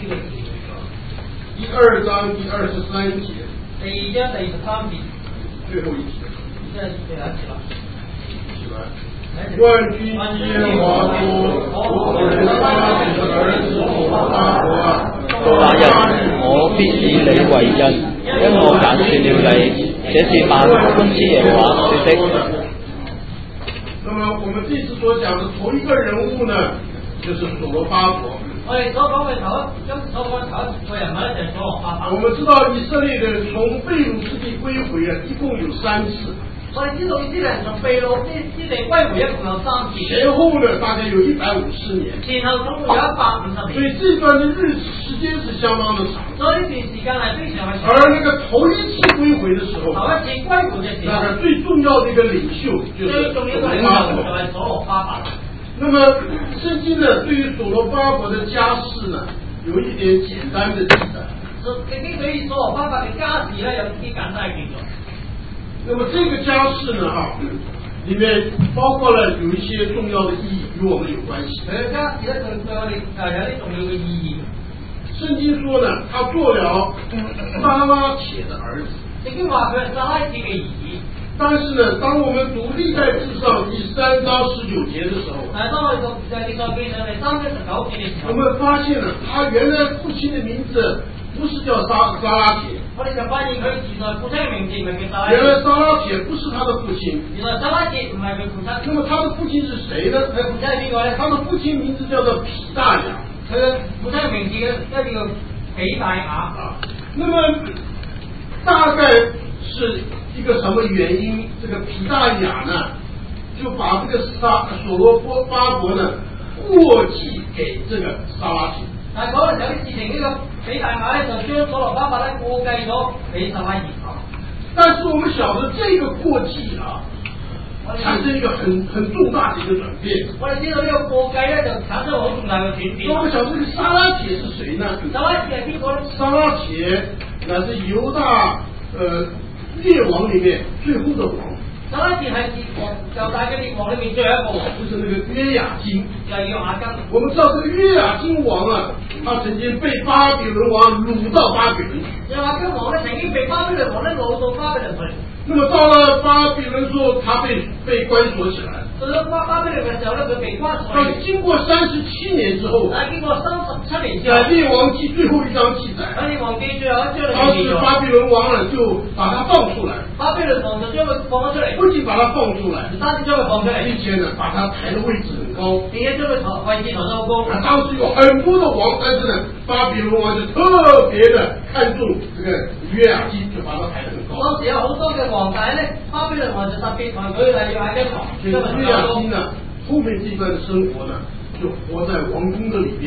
第二章第二十三節。 第二章第二十三節。 最後一節。 即係第二節啦。 起來。萬軍耶和華說：我人發你的兒子所羅巴伯啊， 那日我必以你為印，因我揀選了你，這是萬軍之耶和華說的。 那麼我們這次所講的頭一個人物呢，就是所羅巴伯。 我哋所講嘅頭一，今所講嘅頭一個人物咧就係所羅巴伯。我們知道以色列人從被擄之地歸回啊，一共有三次。 我哋知道以色列人從被擄之之地歸回一共有三次。 前後呢，大概有一百五十年。 前後總共有一百五十年。 所以這段的日子時間是相當的長。 所以呢段時間係非常嘅長。 而那個頭一次歸回的時候， 頭一次歸回嘅時候， 那個最重要的一個領袖就是所羅巴伯。 就係所羅巴伯。 那麼聖經呢，對於所羅巴伯的家世呢，有一點簡單的記載。 聖經對於所羅巴伯嘅家世呢，有啲簡單嘅記載。 那麼這個家世呢，哈，裏面包括了有一些重要的意義，與我們有關係。 佢嘅家世呢，對對我哋誒有啲重要嘅意義。 聖經說呢，他做了撒拉鐵的兒子。 聖經話佢係撒拉鐵嘅兒子。 但是呢，當我們讀歷代志上第三章十九節的時候， 但係當我哋讀誒歷代記上第三章十九節嘅時候， 我們發現了他原來父親的名字不是叫撒撒拉鐵。 我哋就發現佢原來父親嘅名字唔係叫撒拉鐵。 原來撒拉鐵不是他的父親。 原來撒拉鐵唔係佢父親。 那麼他的父親是誰呢？ 佢父親係邊個咧？ 他的父親名字叫做毗大雅。 佢嘅父親嘅名字咧，即係叫毗大雅啊。 那麼大概是一個什麼原因？這個毗大雅呢，就把這個撒所羅巴伯呢過繼給這個撒拉鐵。 但係嗰陣時有啲事情，呢個毗大雅咧就將所羅巴伯咧過繼咗俾撒拉鐵。 但是我們曉得這個過繼啊，產生一個很很重大的一個轉變。 我哋知道呢個過繼咧就產生好重大嘅轉變。 那我們曉得這個撒拉鐵是誰呢？ 撒拉鐵係邊個咧？ 撒拉鐵乃是猶大呃列王裏面最後的王。 撒拉鐵係列王猶大嘅列王裏面最後一個王， 就是那個約雅斤。 就係約雅斤。 我們知道這個約雅斤王啊，他曾經被巴比倫王擄到巴比倫去。 約雅斤王咧曾經被巴比倫王咧擄到巴比倫去。 那麼到了巴比倫之後，他被被關鎖起來。 到咗巴巴比倫嘅時候咧，佢被關鎖。 但經過三十七年之後， 但係經過三十七年之後， 在列王記最後一章記載， 喺列王記最後一章裏面當時巴比倫王呢就把他放出來。 巴比倫王就將佢放咗出嚟， 不僅把他放出來， 唔單止將佢放出嚟， 並且呢把他抬的位置很高， 並且將佢抬位置抬得好高。 啊，當時有很多的王，但是呢，巴比倫王就特別的看重這個約雅斤，就把他抬得很高。 當時有好多嘅皇帝咧，巴比倫王就特別抬佢嚟約雅斤王， 所以約雅斤呢，後面這段的生活呢，就活在王宮的裏面。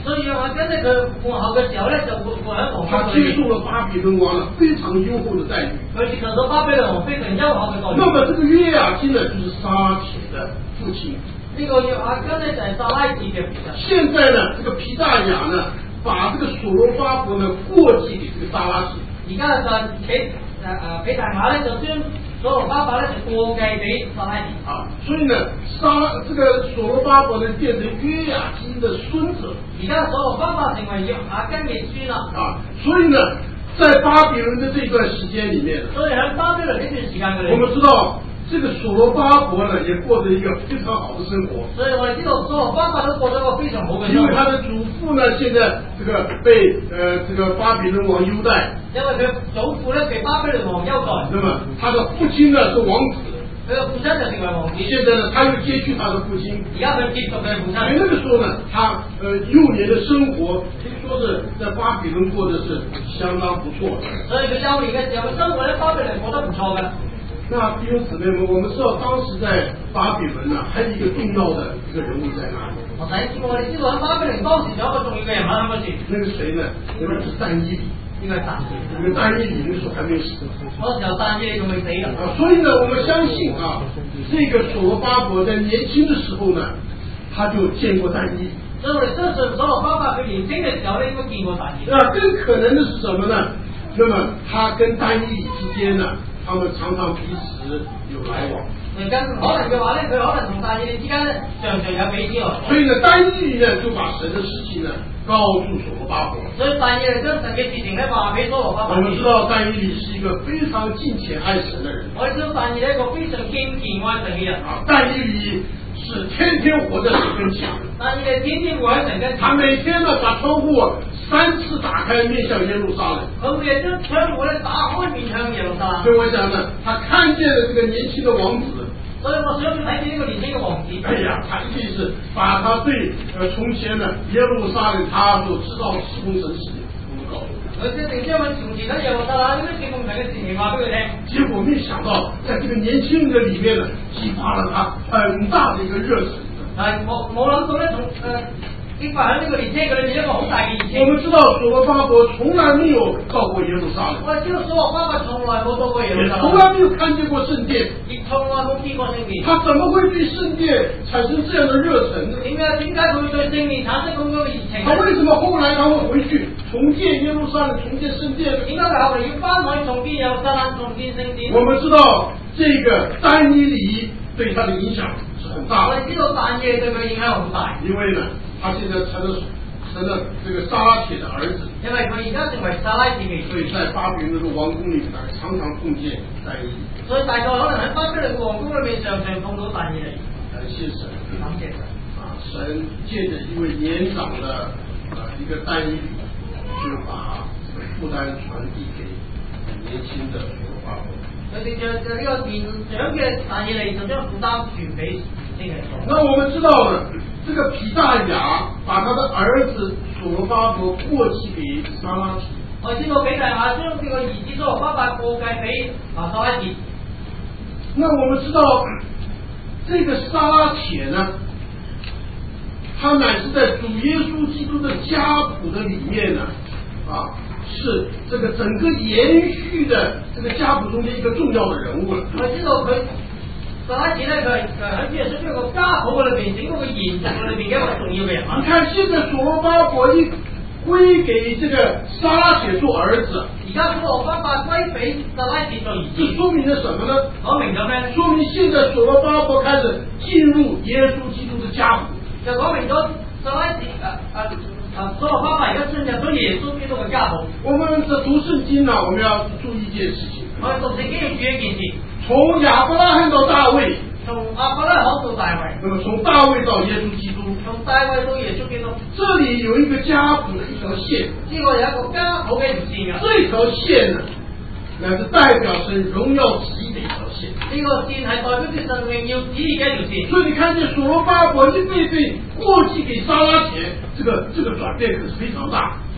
所以約翰跟那個皇后嘅時候咧，就活活喺皇宮裏面。 他接受了巴比倫王非常優厚的待遇。 佢接受咗巴比倫王非常優厚嘅待遇。 那麼這個約雅斤呢，就是撒拉鐵的父親。 呢個約雅斤呢，就係撒拉鐵嘅父親。 現在呢，這個皮大雅呢，把這個所羅巴伯呢過繼給這個撒拉鐵。 而家就皮誒誒皮大雅咧，就將所羅巴伯咧就過繼俾撒拉鐵。 啊，所以呢，撒這個所羅巴伯呢變成約雅斤的孫子。 而家所羅巴伯成為約雅斤嘅孫啦。 啊，所以呢，在巴比倫的這段時間裡面， 所以喺巴比倫呢段時間嘅裏面， 我們知道這個所羅巴伯呢也過着一個非常好的生活。 所以我哋知道所羅巴伯都過咗一個非常好嘅生活。 因為他的祖父呢，現在這個被呃這個巴比倫王優待。 因為佢祖父咧被巴比倫王優待。 那麼他的父親呢是王子。 佢嘅父親就成為王子。 現在呢，他又接續他的父親。 而家佢接續佢父親。 所以那個時候呢，他呃幼年的生活可以說是在巴比倫過的是相當不錯的。 所以佢幼年嘅時候嘅生活咧，巴比倫過得唔錯嘅。 那弟兄姊妹們，我們知道當時在巴比倫呢，還有一個重要的一個人物在哪裡？ 我睇我哋知道喺巴比倫當時有一個重要嘅人物喺嗰時。 那個誰呢？那個是但以理。 呢個係但以理。 那個但以理那時候還沒死。 嗰時候但以理仲未死嘅。 啊，所以呢，我們相信啊，這個所羅巴伯在年輕的時候呢，他就見過但以理。 所以我哋相信所羅巴伯佢年輕嘅時候咧，應該見過但以理。 那更可能的是什麼呢？那麼他跟但以理之間呢，他們常常彼此有來往。 咁可能嘅話咧，佢可能同但以理之間咧，常常有彼此來往。 所以呢，但以理呢就把神的事情呢告訴所羅巴伯。 所以但以理將神嘅事情咧話俾所羅巴伯。 我們知道但以理是一個非常敬虔愛神的人。 我哋知道但以理一個非常敬虔愛神嘅人。 啊，但以理是天天活在神跟前。 但以理天天活喺神跟前。 他每天呢把窗戶三次打開，面向耶路撒冷。 佢每日將窗戶咧打開，面向耶路撒冷。 所以我想呢，他看見了這個年輕的王子。 所以我想睇見呢個年輕嘅王子。 哎呀，他一定是把他對呃從前呢耶路撒冷他所知道侍奉神事，我們告訴他。 佢一定將佢從前喺耶路撒冷呢啲侍奉神嘅事情話俾佢聽。 結果沒想到，在這個年輕人的裡面呢，激發了他很大的一個熱忱。 係我冇諗到咧，從誒。激發喺呢個年輕嘅裏面一個好大嘅熱情。 我們知道所羅巴伯從來沒有到過耶路撒冷。 我哋知道所羅巴伯從來冇到過耶路撒冷。 從來沒有看見過聖殿。 亦從來冇見過聖殿。 他怎麼會對聖殿產生這樣的熱忱呢？ 點解點解佢會對聖殿產生咁多嘅熱情？ 他為什麼後來他會回去重建耶路撒冷、重建聖殿？ 點解佢後來要翻去重建耶路撒冷、重建聖殿？ 我們知道這個但以理對他的影響是很大的。 我哋知道但以理對佢影響好大。 因為呢，他現在成了成了這個撒拉鐵的兒子。 因為佢而家成為撒拉鐵嘅， 所以在巴比倫的王宮裏面，常常碰見但以理。 所以大概可能喺巴比倫嘅王宮裏面，常常碰到但以理。 感謝神， 感謝神。 啊，神借着一位年長的啊一個但以理，就把這個負擔傳遞給年輕的所羅巴伯。 佢哋就就呢個年長嘅但以理就將負擔傳俾年輕人。 那我們知道呢，這個皮大雅把他的兒子所羅巴伯過繼給撒拉鐵。 我知道皮大雅將這個兒子所羅巴伯過繼俾啊撒拉鐵。 那我們知道這個撒拉鐵呢，他乃是在主耶穌基督的家譜的裡面呢，啊，是這個整個延續的這個家譜中的一個重要的人物。 我知道佢撒拉鐵咧，佢係喺主耶穌呢個家譜嘅裏邊，整個嘅延續裏邊嘅一個重要嘅人物。 你看，現在所羅巴伯一歸給這個撒拉鐵做兒子， 而家所羅巴伯歸俾撒拉鐵做兒子， 這說明了什麼呢？ 講明咗咩？ 說明現在所羅巴伯開始進入耶穌基督的家譜。 就講明咗撒拉鐵啊啊啊所羅巴伯而家進入咗耶穌基督嘅家譜。 我們這讀聖經呢，我們要注意一件事情。 我哋讀聖經要注意一件事。 從亞伯拉罕到大衛， 從亞伯拉罕到大衛， 那麼從大衛到耶穌基督， 從大衛到耶穌基督， 這裏有一個家譜的一條線。 呢個有一個家譜嘅條線嘅。 這條線呢，乃是代表神榮耀旨意的一條線。 呢個線係代表住神榮耀旨意嘅一條線。 所以你看見所羅巴伯一輩輩過繼給撒拉鐵，這個這個轉變可是非常大。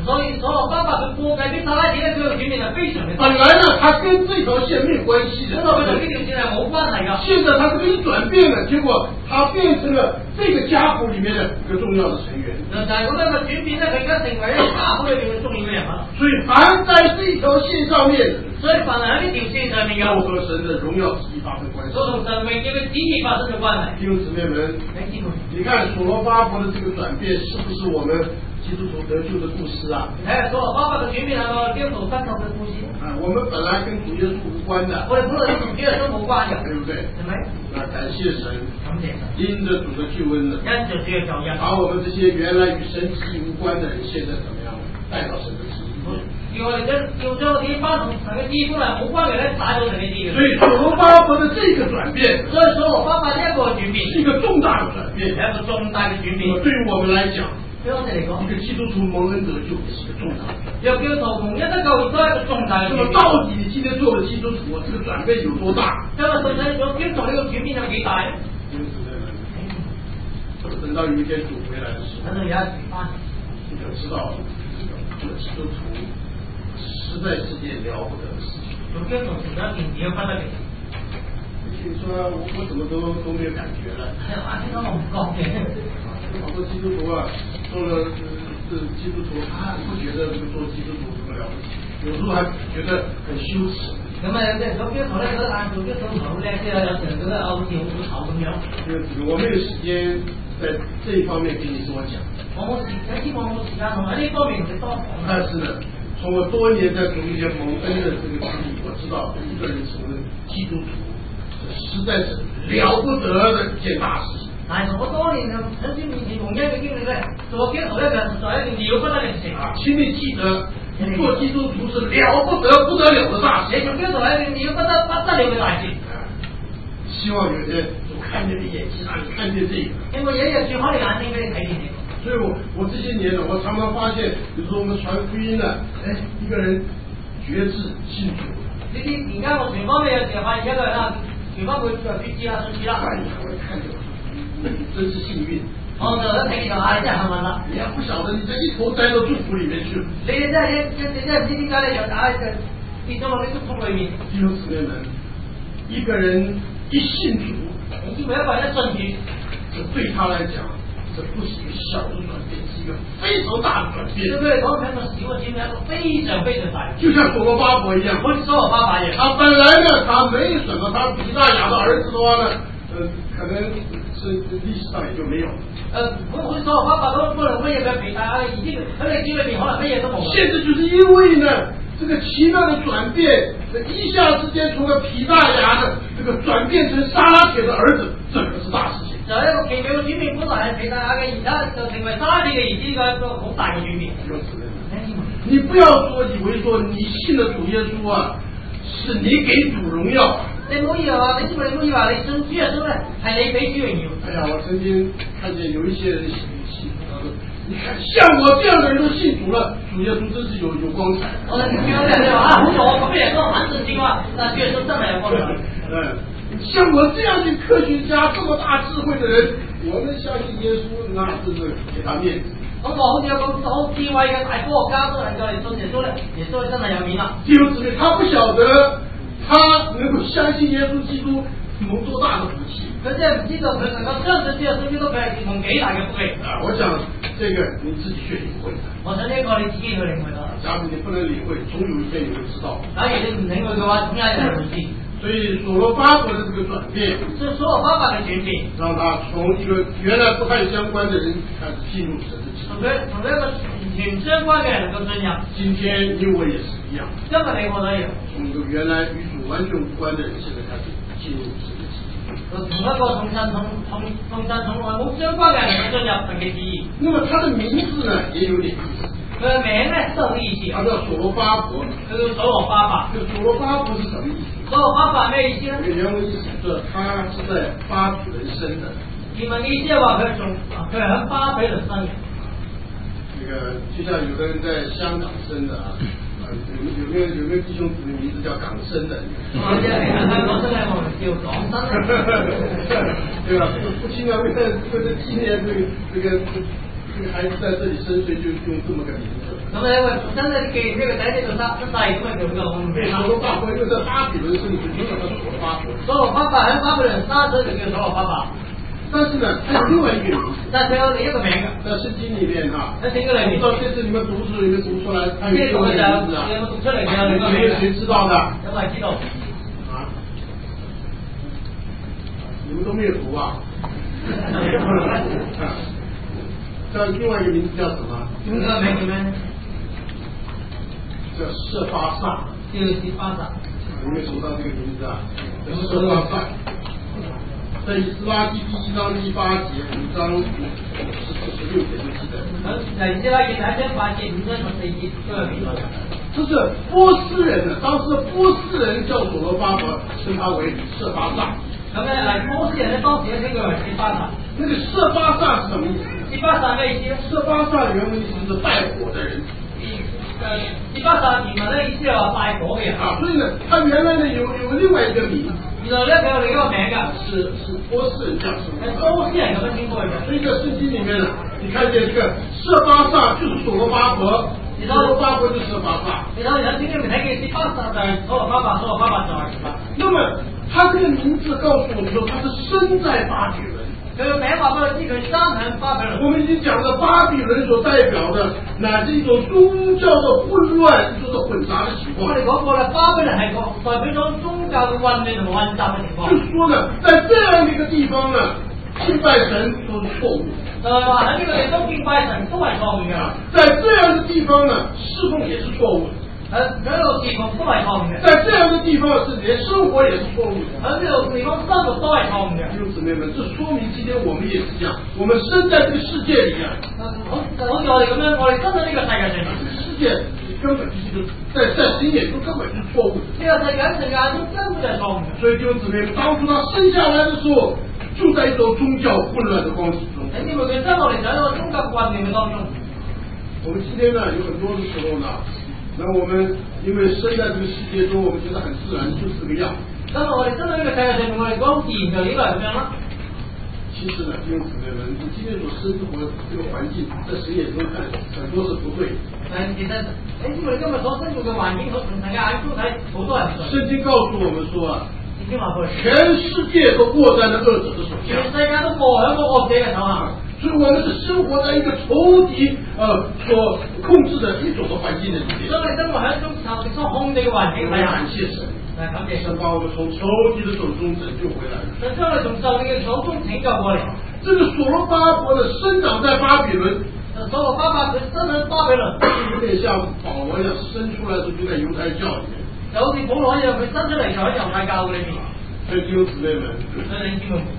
所以所罗巴伯佢過計啲撒拉鐵咧，佢嘅轉變係非常嘅。 本來呢，他跟這條線沒有關係的， 本來佢同呢條線係冇關係㗎。 現在他這個一轉變了，結果他變成了這個家譜裡面的一個重要的成員。 就係咁樣嘅轉變咧，佢而家成為一個家譜裏邊嘅重要嘅人物。 所以凡在這條線上面， 所以凡係喺呢條線上面嘅， 都和神的榮耀旨意發生關係， 都同神榮耀嘅旨意發生咗關係。 弟兄姊妹們，你看所羅巴伯的這個轉變，是不是我們基督徒得救的故事啊？ 你睇所羅巴伯嘅轉變係咪基督徒得救嘅故事？ 啊，我們本來跟主耶穌無關的， 我哋本來同主耶穌冇關嘅， 對不對？ 係咪？ 那感謝神， 感謝神， 因着主的救恩呢， 因着主嘅救恩， 把我們這些原來與神旨意無關的人，現在怎麼樣帶到神的旨意？ 叫我哋將叫將我哋呢班同神嘅旨意本來冇關嘅咧，帶到神嘅旨意。 所以所羅巴伯的這個轉變， 所以所羅巴伯呢一個轉變， 是一個重大的轉變， 係一個重大嘅轉變。 對於我們來講， 對我哋嚟講， 一個基督徒蒙恩得救也是一個重大的轉變。 又叫做蒙恩得救亦都係一個重大嘅轉變。 那麼到底你今天做了基督徒，這個轉變有多大？ 咁啊，到底做基督徒呢個轉變有幾大咧？ 等到有一天主回來的時候， 等到有一天翻， 你就知道做基督徒實在是件了不得的事情。 做基督徒成咗一件點不得嘅事。 你說我我怎麼都都沒有感覺了？ 啊，點解我唔覺嘅？ 好多基督徒啊，做了這基督徒，他還不覺得這個做基督徒什麼了不起，有時候還覺得很羞恥。 咁啊，有啲做基督徒咧，覺得啊做基督徒好叻啲啊，有時覺得啊好似好醜咁樣。 我沒有時間在這一方面跟你多講。 我冇時間，希望我冇時間同喺呢方面同你多講。 但是呢，從我多年在主裏面蒙恩的這個經歷，我知道一個人成為基督徒，這實在是了不得的一件大事情。 但係我多年喺主面前蒙恩嘅經歷咧，做基督徒咧就實在一件了不得嘅事情啊！ 請你記得，做基督徒是了不得不得了的大事。 你做基督徒係一件了不得不得了嘅大事。 希望有人就看見你眼睛，讓你看見這個。 因為有一日最好你眼睛俾你睇見呢個。 所以我我這些年呢，我常常發現，比如說我們傳福音呢，哎，一個人決志信主。 呢啲而家我全方面有時候發現一個人啊，全方面就決志啦，信主啦。 哎呀，我一看就，那你真是幸運。 我就一睇就啊，真係幸運啦！ 你還不曉得，你這一頭栽到祝福裡面去了。 你真係一一你真係唔知點解你就打就跌咗落呢祝福裡面。 弟兄姊妹們，一個人一信主， 你知唔知一個人一信主， 這對他來講，這不是一個小的轉變，是一個非常大的轉變。 對佢嚟講係一個小嘅轉變，一個非常非常大。 就像所羅巴伯一樣， 好似所羅巴伯一樣。 他本來呢，他沒什麼，他比大雅的兒子的話呢，呃，可能是歷史上也就沒有。 呃，好似所羅巴伯都可能乜嘢嘅皮帶，已經喺歷史裏面可能乜嘢都冇。 現在就是因為呢，這個奇妙的轉變，這一下之間從個皮大雅的這個轉變成撒拉鐵的兒子，這個是大事情。 就係一個奇妙嘅轉變，本來係皮大雅嘅，而家就成為撒拉鐵嘅兒子，呢個一個好大嘅轉變。 你不要說以為說你信了主耶穌啊，是你給主榮耀。 你唔好以為話，你知唔知？你唔好以為你信主耶穌咧，係你俾主榮耀。 哎呀，我曾經看見有一些人信信主，他說：你看像我這樣的人都信主了，主耶穌真是有有光彩。 我哋見到啲人話啊，好似我咁嘅人都肯信主啊，但主耶穌真係有光彩。 嗯，像我這樣的科學家，這麼大智慧的人，我們相信耶穌，那真是給他面子。 咁我好似有咁好智慧嘅大科學家都能夠嚟信耶穌咧，耶穌真係有面啦。 弟兄姊妹，他不曉得他能夠相信耶穌基督蒙多大的福氣。 佢真係唔知道佢能夠相信耶穌基督佢係蒙幾大嘅福氣。 啊，我想這個你自己去領會。 我想呢個你自己去領會啦。 假如你不能領會，總有一天你會知道。 假如你唔領會嘅話，總有一日會知。 所以所羅巴伯的這個轉變， 所以所羅巴伯嘅轉變， 讓他從一個原來不太相關的人開始進入神的旨意。 同佢同佢一個完全相關嘅人能夠進入。 今天你我也是一樣。 今日你我都一樣。 從一個原來與主完全無關的人，現在開始進入神的旨意。 同一個同神同同同神從來冇相關嘅人能夠進入神嘅旨意。 那麼他的名字呢，也有點意思。 佢嘅名咧都有意思。 他叫所羅巴伯。 佢叫所羅巴伯。 這個所羅巴伯是什麼意思？ 所羅巴伯係咩意思咧？ 原文意思是，他是在巴比倫生的。 原文意思係話佢係從佢係喺巴比倫生嘅。 這個就像有的人在香港生的啊，有有沒有有沒有弟兄姊妹名字叫港生的？ 我即係香港生嘅，我哋叫港生。 對吧？這個父親啊，為了為了紀念這個這個这个孩子在这里生存就用这么个名字。 咁咧，因為真係記呢個仔呢度生生大咁啊，叫個我唔明啦。 所羅巴伯，因為在巴比倫生存，因為他是所羅巴伯。 所羅巴伯喺巴比倫生咗就叫所羅巴伯。 但是呢，还有另外一个名字， 但係有另一個名嘅， 在聖經裏面哈， 喺聖經裏面， 到這次你們讀書裡面讀出來，它有另外一個名字啊， 有冇讀出嚟嘅？你沒有誰知道的？ 有冇人知道？ 啊，你們都沒有讀啊？叫另外一個名字叫什麼？ 另外一個名叫咩？ 叫舍巴薩。 叫舍巴薩。 有沒有讀到這個名字啊？叫舍巴薩。在以斯拉記第一章第八節，五章十十六節就記得。 喺以斯拉記第一章八節，五章十四節都有記載。 這是波斯人呢，當時波斯人叫所羅巴伯，稱他為舍巴薩。 咁咧，嗱，波斯人咧當時咧稱佢為舍巴薩。 那個舍巴薩是什麼意思？ 舍巴薩咩意思咧？ 舍巴薩原文意思是拜火的人。 舍巴薩原文咧意思係話拜火嘅人。啊， 所以呢，他原來呢有有另外一個名字。 原來咧佢有另一個名㗎， 是是波斯人叫什麼？ 係波斯人咁樣稱呼嘅。 所以在聖經裡面呢，你看見這個舍巴薩就是所羅巴伯，所羅巴伯就是舍巴薩。 你睇有聖經咪睇見舍巴薩就係所羅巴伯，所羅巴伯就係舍巴。 那麼他這個名字告訴我們說，他是生在巴比倫。 佢個名話俾我知，佢生喺巴比倫。 我們已經講了，巴比倫所代表的乃是一種宗教的混亂，一種的混雜的情況。 我哋講過啦，巴比倫係個代表咗宗教嘅混亂同埋混雜嘅情況。 就是說呢，在這樣的一個地方呢，敬拜神都是錯誤。 就係話喺呢個地方敬拜神都係錯誤嘅。 在這樣的地方呢，侍奉也是錯誤。 喺呢度侍奉都係錯誤嘅。 在這樣的地方是連生活也是錯誤的。 喺呢度地方生活都係錯誤嘅。 弟兄姊妹們，這說明今天我們也是這樣，我們生在這個世界裏面。 好，就好似我哋咁樣，我哋生喺呢個世界上面。 這個世界根本就是一個，在在神眼中根本就是錯誤。 呢個世界喺世界中根本就係錯誤嘅。 所以弟兄姊妹們，當初他生下來的時候，就在一種宗教混亂的光景中。 因為佢生落嚟就喺一個宗教混亂嘅當中。 我們今天呢，有很多的時候呢。那我們因為生在這個世界中，我們覺得很自然，就是這個樣。 咁我哋生喺呢個世界上面，我哋講自然就應該係咁樣啦。 其實呢，弟兄姊妹們，你今天所生活的這個環境，在神眼中看，很多是不對。但其實，誒，我哋今日所生活嘅環境，從大家眼中睇，好多人。 聖經告訴我們說啊， 聖經話佢， 全世界都握在那惡者的手下。 全世界都握喺個惡者嘅手下。 所以我們是生活在一個仇敵呃所控制的一種的環境的裡面。 所以生活喺一種仇敵所控制嘅環境底下。 感謝神， 感謝神把我們從仇敵的手中拯救回來。 神將我哋從仇敵嘅手中拯救過嚟。 這個所羅巴伯的生長在巴比倫， 所羅巴伯佢生喺巴比倫， 有點像保羅一樣，生出來的時候就在猶太教裡面。 就好似保羅一樣，佢生出嚟就喺猶太教裏面。 所以弟兄姊妹們， 所以弟兄姊妹們。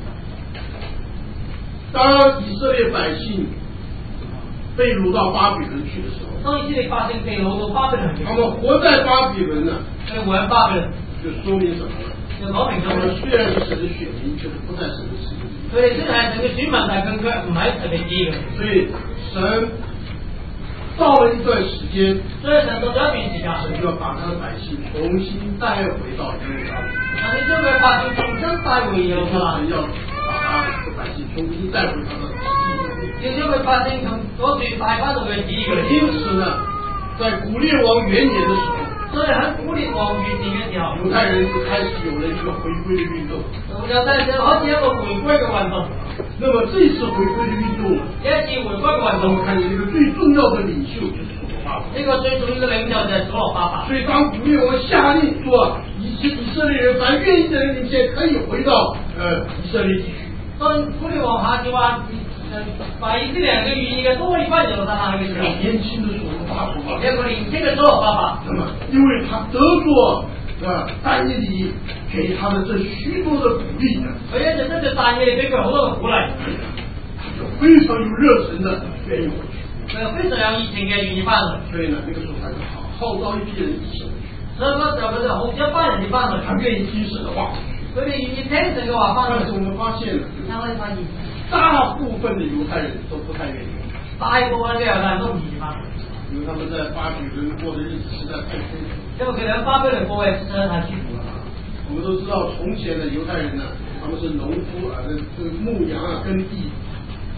當以色列百姓被擄到巴比倫去的時候， 當以色列百姓被擄到巴比倫去， 他們活在巴比倫呢， 佢活喺巴比倫， 就說明什麼呢？ 就講明咗， 他們雖然是神的選民，卻是不在神的旨意。 佢哋雖然係神嘅選民，但係佢卻唔喺神嘅旨意嘅。 所以神到了一段時間， 所以神到咗一段時間， 神就要把他的百姓重新帶回到耶路撒冷。 神將佢百姓重新帶回耶路撒冷。 神要把他的百姓重新帶回他的旨意。 要將佢百姓從嗰段帶翻到佢嘅旨意嘅。 因此呢，在古列王元年的時候， 所以喺古列王元年嘅時候， 猶太人就開始有了一個回歸的運動。 猶太人開始一個回歸嘅運動。 那麼這次回歸的運動， 呢一次回歸嘅運動， 我們看見一個最重要的領袖就是所羅巴伯。 呢個最重要嘅領袖就係所羅巴伯。 所以當古列王下令說，以以色列人凡願意的人，你現在可以回到呃以色列地區。 當古列王下令話，把以色列人嘅願意嘅都可以翻耶路撒冷嘅時候， 年輕的所羅巴伯， 一個年輕嘅所羅巴伯， 那麼因為他得着呃但以理給他的這許多的鼓勵， 佢一直跟住但以理俾佢好多嘅鼓勵， 他就非常有熱忱的願意回去， 佢又非常有熱情嘅願意翻嚟。 所以呢，那個時候他就好號召一批人一起回去。 所以嗰時候佢就好似一班人要翻嚟， 他願意聽神的話， 佢哋願意聽神嘅話翻嚟。 但是我們發現了， 但我哋發現大部分的猶太人都不太願意， 大部分嘅猶太人都唔願意翻嚟， 因為他們在巴比倫過的日子實在太舒服。 因為佢哋喺巴比倫過嘅實在太舒服啦。 我們都知道，從前的猶太人呢，他們是農夫啊，這個牧羊啊，耕地，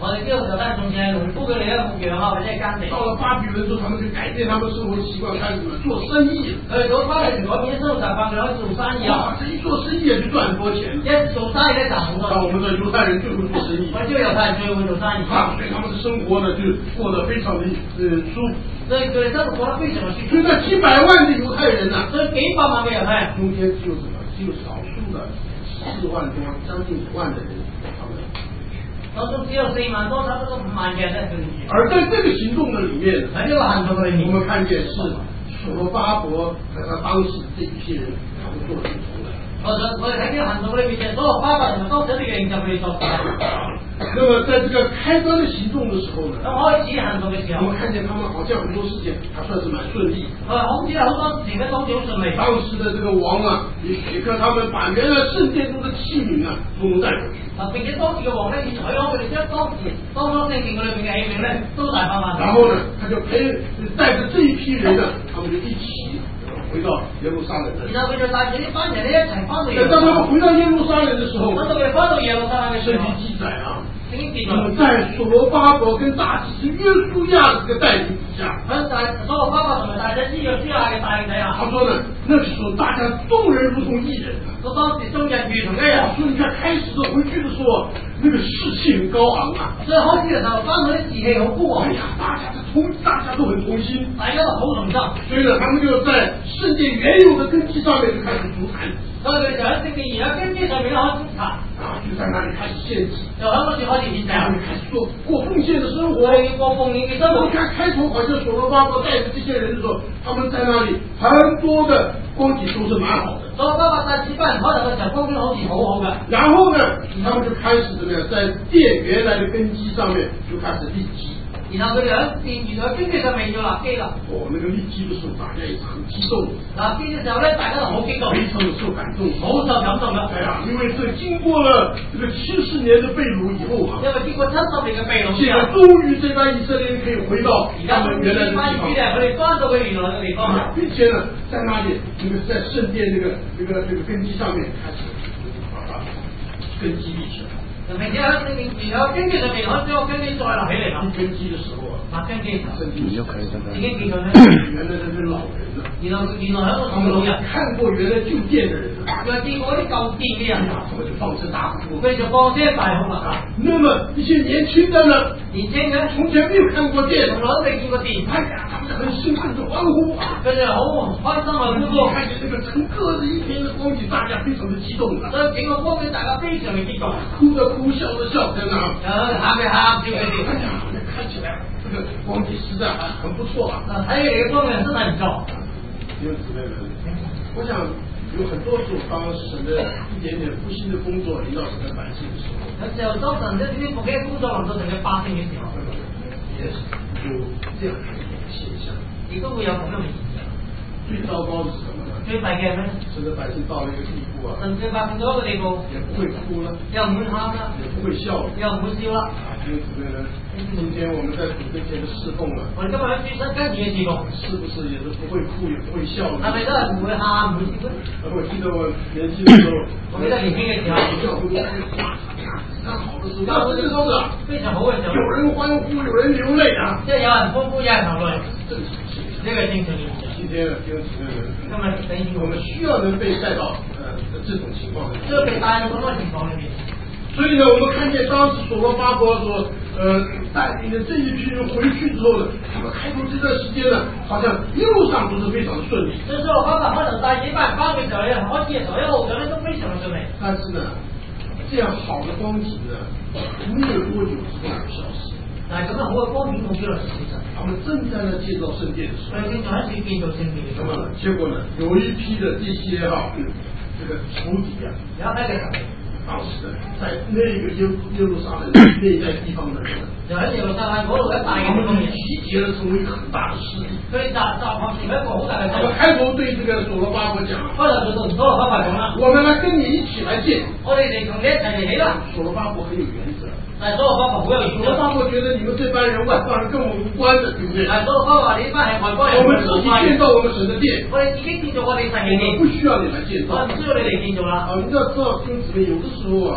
我哋知道猶太從前係農夫嘅嚟嘅牧羊啊，或者係耕地。 到了巴比倫之後，他們就改變他們生活習慣，開始做生意。 佢哋到翻嚟改變生活習慣，佢開始做生意啊！ 這一做生意就賺很多錢。 一做生意咧賺好多錢。 像我們的猶太人最會做生意。 我知道猶太人最會做生意。 啊，所以他們的生活呢就過得非常的呃舒服。 所以佢哋生活過得非常的舒服。 所以那幾百萬的猶太人啊， 所以幾百萬嘅猶太人， 中間只有什麼？只有少數的四萬多，將近五萬的人，他們。 當中只有四萬多，差不多五萬嘅人咧， 而在這個行動的裏面， 喺呢個行動嘅裏面， 我們看見是所羅巴伯和他當時這一批人，他們做的不同的。 我我哋喺呢個行動裏面，就所羅巴伯同埋當時呢個領袖佢哋作嘅。 那麼在這個開端的行動的時候呢， 咁開始行動嘅時候， 我們看見他們好像很多事情還算是蠻順利。 啊，好似好多事情都好似好順利。 當時的這個王啊，也許可他們把原來聖殿中的器皿啊，都能帶回去。 啊，並且當時嘅王咧，許可佢哋將當時當初聖殿佢裏邊嘅器皿咧，都帶翻翻。 然後呢，他就陪帶着這一批人呢，他們就一起回到耶路撒冷。 然後佢就帶住呢班人咧一齊翻到耶路撒冷。 當他們回到耶路撒冷的時候， 當佢哋翻到耶路撒冷嘅時候， 聖經記載啊。 那麼在所羅巴伯跟大祭司約書亞的這個帶領之下， 喺大所羅巴伯同埋大祭司約書亞嘅帶領底下， 他說呢，那個時候大家眾人如同一人啊。 說當時眾人如同一人。 所以你看開始的回去的時候，那個士氣很高昂啊。 所以開始嘅時候，翻去啲士氣好高昂。 哎呀，大家同大家都很同心， 大家都好同心。 所以呢，他們就在聖殿原有的根基上面就開始築壇。 所以佢哋就喺聖殿而家根基上面咧開始築壇。 啊，就在那裡開始獻祭， 就喺嗰時開始獻祭， 開始做過奉獻的生活， 過奉獻嘅生活。 你看開頭好像所羅巴伯帶着這些人的時候，他們在那裡很多的光景都是蠻好的。 所羅巴伯帶住班人開頭嘅時候，光景好似好好嘅。 然後呢，他們就開始怎麼樣，在殿原來的根基上面就開始立基。 然後佢哋喺殿原來根基上面要立基啦。 哦，那個立基的時候，大家也是很激動。 立基嘅時候咧，大家都好激動， 非常的受感動， 好受感動嘅。 哎呀，因為這經過了這個七十年的被擄以後啊， 因為經過七十年嘅被擄， 現在終於這班以色列人可以回到他們原來的地方。 佢哋翻到佢原來嘅地方， 並且呢，在那裡這個在聖殿這個這個這個根基上面開始把它根基立起來。 並且喺聖殿然後根基上面可以將根基再立起嚟啦。 根基的時候啊， 立根基， 聖經已經記載咧， 原來那些老人啊， 原來原來喺度住嘅老人， 看過原來舊殿的人啊， 又見過啲舊殿嘅人啊， 他們就放聲大哭， 佢就放聲大哭啦。 那麼一些年輕的呢， 年輕嘅從前沒有看過殿， 從來都未見過殿， 哎呀，他們就很興奮地歡呼啊， 佢哋好開心啊，歡呼， 看見那個整個的一片的光景，大家非常的激動啊， 所以整個光景大家非常嘅激動， 哭的哭，笑的笑，真的啊， 喊嘅喊，笑嘅笑， 哎呀，看起來這個光景實在還很不錯啊， 睇嚟嘅光景真係唔錯。 因為姊妹們，我想有很多時候，當神的一點點復興的工作臨到神的百姓的時候， 有時候當神一啲復興工作臨到神嘅百姓嘅時候， 也是有這樣的一種現象， 亦都會有咁樣嘅現象。 最糟糕的是什麼呢？ 最弊嘅係咩？ 神的百姓到了一個地步啊， 神嘅百姓到一個地步， 也不會哭了， 又唔會喊啦， 也不會笑了， 又唔會笑啦。 啊，因為姊妹們，今天我們在主跟前的侍奉啊， 我哋今日喺主身跟住嘅侍奉， 是不是也是不會哭也不會笑的？ 係咪都係唔會喊唔會笑咧？ 我記得我年輕的時候， 我記得年輕嘅時候， 非常好的時候，那真的是非常好嘅時候， 有人歡呼，有人流淚啊， 即係有人歡呼，有人流淚， 正常現象。 呢個正常現象。 今天弟兄姊妹們， 今日等於我們需要能被帶到呃這種情況的， 需要被帶到咁嘅情況裏面。 所以呢，我們看見當時所羅巴伯所呃帶領的這一批人回去之後呢，他們開頭這段時間呢，好像一路上都是非常的順利。 所以說我爸爸可能帶幾班人翻嘅時候咧，開始嘅時候一路上咧都非常的順利。 但是呢，這樣好的光景呢，沒有多久之後就消失。 但係咁樣好嘅光景冇幾耐時間， 他們正在那建造聖殿的時候， 佢正在喺處建造聖殿嘅時候， 結果呢，有一批的這些哈、啊，這個仇敵啊， 有一批嘅仇敵。 當時呢，在那個耶耶路撒冷那一帶地方的人， 就喺耶路撒冷嗰度一帶嘅地方人， 集結了成為一個很大的勢力。 佢哋集集合成為一個好大嘅勢力。 他們開頭對這個所羅巴伯講， 開頭就同所羅巴伯講啦， 我們來跟你一起來建。 我哋嚟同你一齊嚟起啦。 所羅巴伯很有原則， 但係所羅巴伯好有原則。 所羅巴伯覺得你們這班人外邦人跟我們無關的，對不對？ 但係所羅巴伯話你呢班係外邦人， 我們自己建造我們神的殿， 我哋自己建造我哋神嘅殿， 我們不需要你來建造， 我唔需要你嚟建造啦。 啊，你要知道，弟兄姊妹，有的時候啊。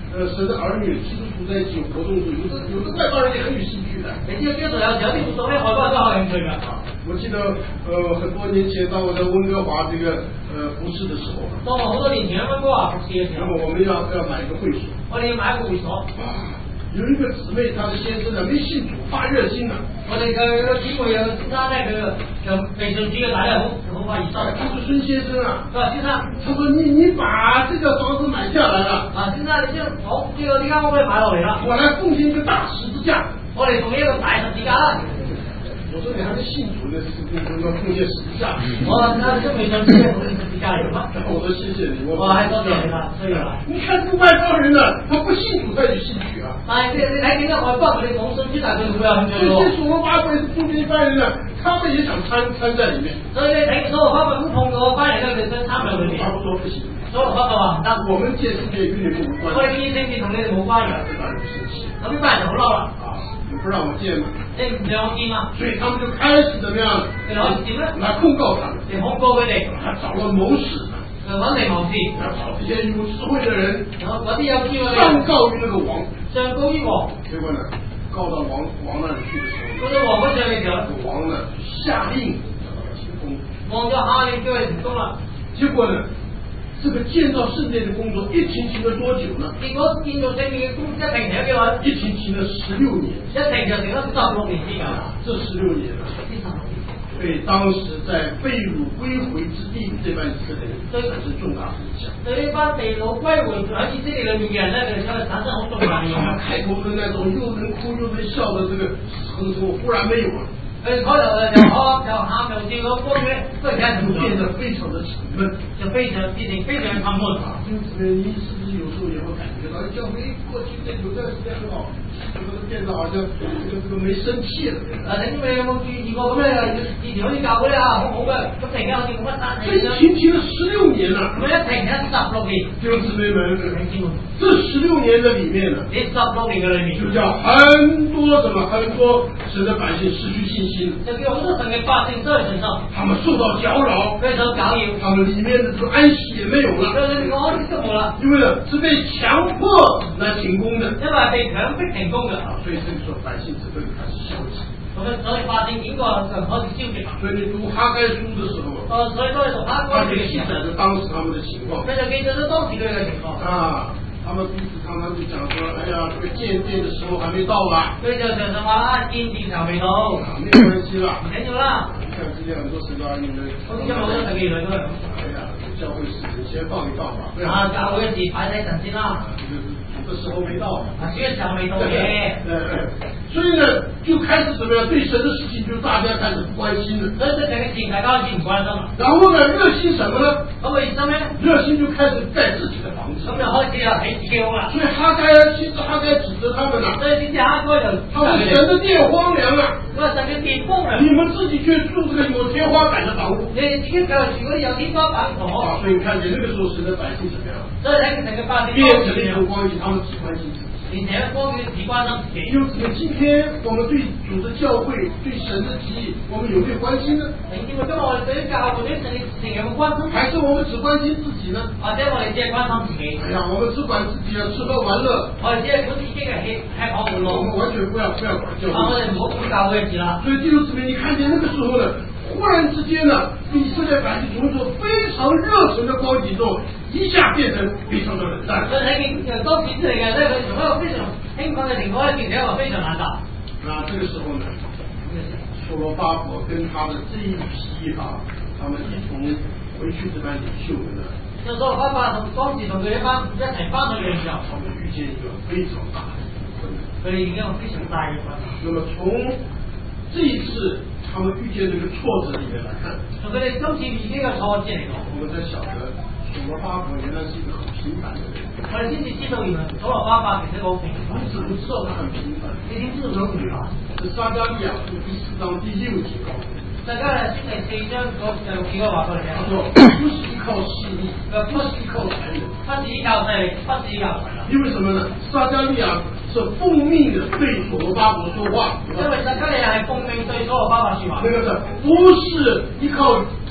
呃神的儿女基督徒在一起活动时，有的有的外邦人也很有兴趣的。 你知唔知道有時有啲活動咧，外國人都好興趣㗎。 啊，我記得呃很多年前當我在溫哥華這個呃服侍的時候， 當我好多年前喺溫哥華服侍嘅時候， 那麼我們要要買一個會所， 我哋要買一個會所。 啊，有一個姊妹，她的先生呢沒信主，發熱心啦。 我哋嘅個姊妹有先生咧，佢就被上主嘅大咧好好發熱心。 他說孫先生啊， 佢話先生， 他說你你把這個房子買下來了， 啊先生你將房呢個呢間屋咧買落嚟啦， 我來奉獻一個大十字架。 我哋送呢一個大十字架啦。 我說你還沒信主呢，是要奉獻十字架。 我話你都未上主嘅奉獻十字架嚟嘛？ 我說謝謝你，我我係多謝你啦，所以啦。 你看這個外邦人呢，他不信主，他有興趣啊。 但係你你睇幾個外邦人，你講信主，但係佢好有興趣喎。 這些所羅巴伯中間一班人呢，他們也想參參在裡面。 所以你睇所羅巴伯咁碰到班人咧，佢想參與裏面。 他不說不行。 所羅巴伯話唔得， 我們見世界與你們無關。 我哋見聖經同你哋冇關嘅。 這班人生氣。 咁呢班人就好嬲啦。 啊，你不讓我見嘛？ 你唔讓我見嘛？ 所以他們就開始怎麼樣？ 你開始點咧？ 來控告他們。 你控告佢哋。 他找了謀士。 就揾嚟謀士。 要找這些有智慧的人。 然後嗰啲有智慧嘅人。 上告於那個王。 上告於王。 結果呢，告到王王那裡去的時候。 告到王嗰上嘅時候。 王呢下令叫他停工。 王就下令叫佢停工啦。 結果呢？這個建造聖殿的工作一停停了多久呢？ 結果建造聖殿嘅工一停停咗幾耐？ 一停停了十六年。 一停就停咗十六年之久。 這十六年啊，對當時在被擄歸回之地這班以色列人產生重大影響。 對呢班被擄歸回喺以色列裏面嘅人咧，佢哋產生好重大嘅影響。 開頭的那種又能哭又能笑的這個時候忽然沒有了。 佢開頭就哭就喊就笑到光嘅，忽然間就變得非常的沉悶， 就非常變成非常沉悶。 啊，因此呢，你是不是有時候也會感覺到教會過去在有段時間很好，這個變得好像這個這個沒生氣了。 啊，你哋有冇注意過咁咧？以前好似教會咧啊，好好嘅，咁突然間好似冇乜生氣。 這一停停了十六年啦。 咁一停停十六年。 弟兄姊妹們，這十六年的裡面呢， 呢十六年嘅裡面， 就叫很多什麼很多神的百姓失去信心。 就叫好多神嘅百姓失去信心。他們受到攪擾， 非常攪擾。 他們裡面的這個安息也沒有了。 對對，個安息都冇啦。 因為呢是被強迫來停工的。 因為被強迫停工嘅。 啊，所以這個時候百姓只會開始消極。 咁啊，所以百姓經過就開始消極。 所以你讀哈該書的時候， 哦，所以都係讀哈該書嘅時候， 記載着當時他們的情況。 佢就記載咗當時佢哋嘅情況。 啊。他們彼此常常就講說，哎呀，這個建殿的時候還沒到啦。 所以就常常話啦，建殿時候未到。 啊，沒有關係啦， 唔緊要啦。 你看今天很多神的兒女們， 好似今日好多神嘅兒女都係咁。 哎呀，教會事先放一放吧。 啊，教會嘅事擺睇陣先啦。 這時候沒到。 啊，主嘅時候未到嘅。 對對。所以呢，就開始怎麼樣？對神的事情就大家開始不關心了。 所以對神嘅事大家開始唔關心啦。 然後呢，熱心什麼呢？ 咁嘅意思咩？ 熱心就開始蓋自己的房子。 咁就開始啊起自己屋啦。 所以哈該其實哈該指責他們啦。 所以先至哈該就， 他說神的殿荒涼啦。 咁啊，神嘅殿荒涼。 你們自己去住這個有天花板的房屋。 你哋自己就住嗰啲有天花板房。 啊，所以你看見那個時候神的百姓怎麼樣？ 所以睇見神嘅百姓變成了一種光景，他們只關心自己。 而且光景只關心自己。 因此，今天我們對主的教會、對神的旨意，我們有沒有關心呢？ 你知唔知我哋對教會對神嘅事情有冇關心？ 還是我們只關心自己呢？ 或者我哋只係關心自己？ 哎呀，我們只管自己啊，吃喝玩樂。 我哋只係管自己嘅吃吃喝玩樂。 我們完全不要不要管教會。 我哋唔好管教會嘅事啦。 所以弟兄姊妹，你看見那個時候呢，忽然之間呢，以色列百姓從一種非常熱忱的光景中，一下變成非常的冷淡。 所以睇見誒當時出嚟嘅咧，佢從一個非常興奮嘅情況咧，變成一個非常冷淡。 那這個時候呢，所羅巴伯跟他的這一批啊，他們一同回去這班領袖們呢， 就所羅巴伯同當時同佢一班一齊翻去嘅時候， 他們遇見一個非常大的困難。 佢哋已經有非常大嘅困難。 那麼從這一次他們遇見這個挫折裏面來看， 從佢哋今次遇見嘅挫折嚟講， 我們才曉得所羅巴伯原來是一個很平凡的人。 我哋先至知道原來所羅巴伯其實好平凡。 你怎麼知道他很平凡？ 你點知道佢好平凡？ 是撒迦利亞書第四章第六節告訴我們。 大家嚟先第四章嗰第六節嗰話過嚟聽。 他說：不是依靠勢力，不是依靠才能， 不是依靠勢力，不是依靠才能。 因為什麼呢？撒迦利亞是奉命的對所羅巴伯說話。 因為撒迦利亞係奉命對所羅巴伯說話。 那個是不是依靠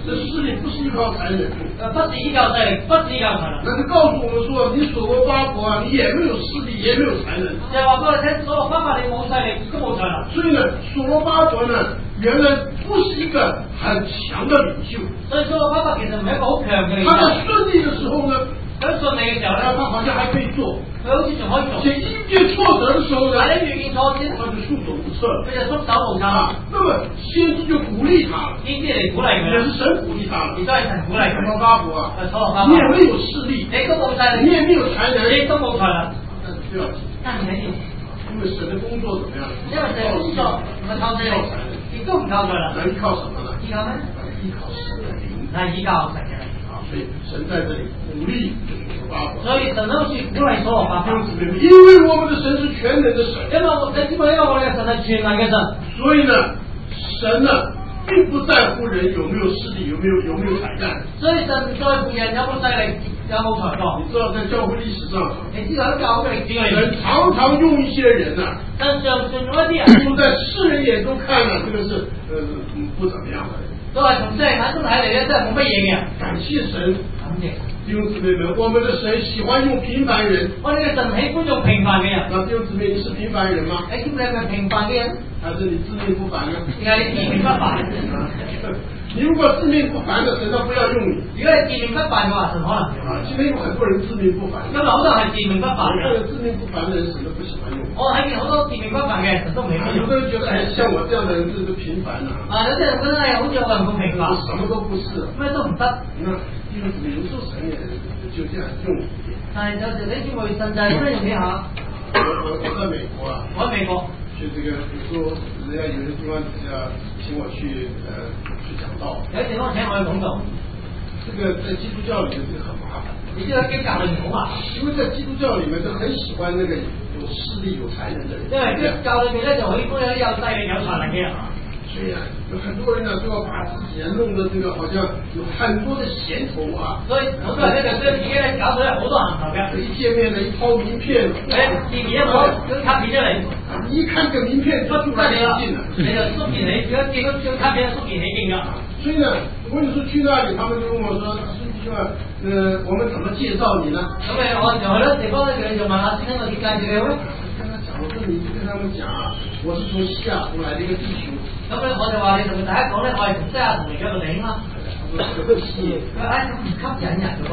这势力不是依靠才能， 呃，不是依靠才能，不是依靠才能。 那就告诉我们说，你所罗巴伯啊，你也没有势力，也没有才能。 就話俾我聽，所羅巴伯你冇勢力，都冇才能。 所以呢，所羅巴伯呢，原來不是一個很強的領袖。 所以所羅巴伯其實唔係一個好強嘅領袖。 他在順利的時候呢， 喺順利嘅時候咧， 他好像還可以做。 佢好似仲可以做。 且一遇挫折的時候呢， 一遇見挫折， 他就束手無策了。 佢就束手無策啦。 那麼先知就鼓勵他， 先知嚟鼓勵佢， 也是神鼓勵他， 亦都係神鼓勵佢。 所羅巴伯啊， 所羅巴伯， 你也沒有勢力， 你都冇勢力， 你也沒有才能， 你都冇才能。 但是不要緊， 但唔緊要， 因為神的工作怎麼樣？ 因為神嘅工作唔係靠勢力，亦都唔靠才能。 那依靠什麼呢？ 依靠咩？ 依靠神的靈。 係依靠神嘅靈。 所以神在這裡鼓勵所羅巴伯。 所以神都是鼓勵所羅巴伯。 因為我們的神是全能的神。 因為我哋知道，因為我哋嘅神係全能嘅神。 所以呢，神呢並不在乎人有沒有勢力，有沒有有沒有才幹。所以神唔在乎人有冇勢力，有冇才幹。你知道在教會歷史上，你知道喺教會歷史裏面，神常常用一些人啊，但是用一啲人，都在世人眼中看呢，這個是呃不怎麼樣的人。都係從世人眼中睇嚟咧，真係冇乜嘢嘅。感謝神，感謝弟兄姊妹們，我們的神喜歡用平凡人。我哋嘅神喜歡用平凡嘅人。那弟兄姊妹，你是平凡人嗎？誒，咁你係咪平凡嘅人？還是你自命不凡呢？應該你自命不凡。你如果自命不凡的，神就不要用你。如果你自命不凡嘅話，神可能啊，今天有很多人自命不凡。今日好多人係自命不凡嘅。有自命不凡的人，神都不喜歡用。我睇見好多自命不凡嘅人，神都唔喜歡用。有的人覺得，哎，像我這樣的人，這是平凡啊。啊，有啲人覺得係好似我咁平凡，什麼都不是，咩都唔得。那弟兄姊妹，有時候神也就這樣用。但係有時你知唔知神就係咁樣用你下？我我我在美國啊，我喺美國。去這個，比如說人家有些地方要請我去，呃，去講道。有啲地方請我去講道，這個在基督教裏面這個很麻煩。你這個跟講的很麻煩，因為在基督教裏面就很喜歡那個有勢力、有才能的人。對，這教裏面呢就可以不能要帶領有才能嘅人。所以啊，有很多人呢都要把自己弄得這個好像有很多的銜頭啊。所以好多人呢就對自己呢搞出來好多銜頭嘅。一見面呢一掏名片，誒，見面一掏張卡片出嚟，你一看這個名片就出來起勁了，你就縮起嚟，只要見到張卡片縮起嚟勁噶。所以呢，我有時候去那裡，他們就問我說：“師兄啊，呃，我們怎麼介紹你呢？”咁誒，我有好多地方呢，就問下師兄，我點介紹你咧？跟他講，我說你跟他們講啊，我是從西雅圖來的一個弟兄。咁咧，我就話你同大家講咧，我係從西雅圖嚟嘅一個弟兄啦。可惜，哎，唔吸引人嘅噃。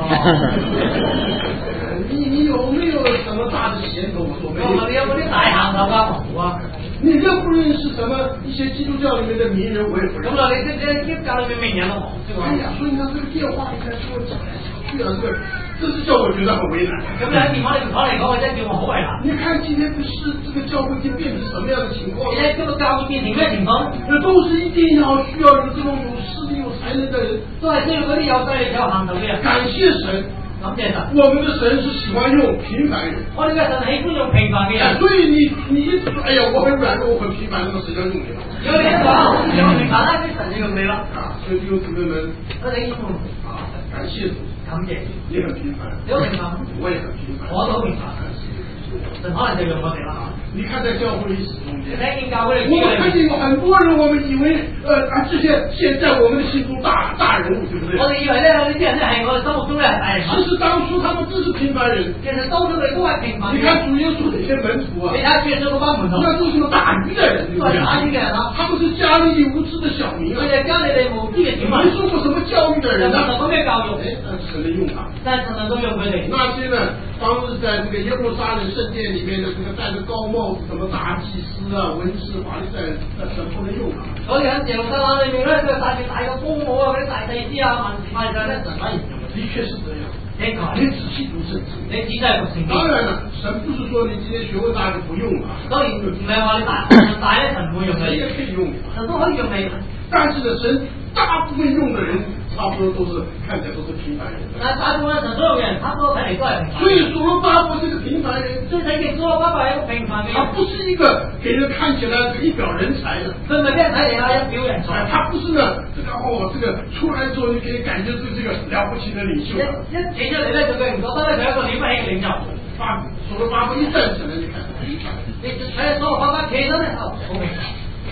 你你有沒有什麼大的銜頭？我說沒有。你有冇啲大銜頭啊？冇啊。你認不認識什麼一些基督教裏面的名人？我也不認識。咁啊，你這這基督教裏面名人咯？哎呀，所以他這個電話一開始我講來講去啊，這個，這是叫我覺得很為難。咁你喺電話裏面講嚟講去，真係叫我好為難。你看今天不是這個教會已經變成什麼樣的情況？現在這個教會變成咩情況？那都是一定要需要有這種有勢力、有才能的人，都係需要嗰啲有勢力、有行頭嘅人。感謝神。感謝神，我們的神是喜歡用平凡人。我哋嘅神喜歡用平凡嘅人。所以你你一直說，哎呀，我很軟弱，我很平凡，那麼誰要用你了？有你講，有平凡，那啲神就用你啦。啊，所以弟兄姊妹們，我哋用啊，感謝主，感謝，你很平凡，你好平凡，我也很平凡，我都平凡。神可能就用我哋啦。你看在教會歷史中間，我們看見有很多人，我們以為，呃啊，這些現在我們的心中大大人物，對不對？我哋以為咧，呢啲人咧係我哋心目中咧係大人物。其實當初他們只是平凡人，其實當初佢都係平凡人。你看主耶穌那些門徒啊，你睇主耶穌嗰班門徒，那都是個打魚的人，對不對？打魚嘅人啊，他們是加利利無知的小民啊，佢哋加利利無知嘅小民，沒受過什麼教育的人啊，什麼咩教育？哎，但是神能用他，但是神能用佢哋。那些呢，當日在這個耶路撒冷聖殿裏面的這個戴着高帽子，什麼大祭司啊、文士、法利賽人，那神不能用他。所以喺耶路撒冷裏面咧，佢戴住大個高帽啊，嗰啲大祭司啊、文士、法利賽咧，神反而用。的確是這樣。你你仔細讀聖經，你仔細讀聖經。當然了，神不是說你今天學問大就不用了。當然唔係話你大大咧，神唔會用你。也可以用，神都可以用你。但是呢，神大部分用的人，差不多都是看起來都是平凡人。那大部分神所有人，差不多睇嚟都係平凡人。所以所羅巴伯是個平凡人，所以睇見所羅巴伯係一個平凡人。他不是一個給人看起來一表人才的，真的變睇嚟啊一表人才。他不是呢，這個哦，這個出來之後你可以感覺是這個了不起的領袖。一一企出嚟咧，就佢唔覺得咧，佢係一個了不起嘅領袖。巴所羅巴伯一站起來，你看，你睇下所羅巴伯企咗咧，好平凡。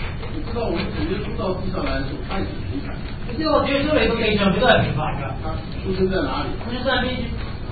知道我们主耶稣到地上来的时候，他也是平凡。 你知道我主耶穌嚟到地上，佢都係平凡㗎。 他出生在哪里？ 出生在邊？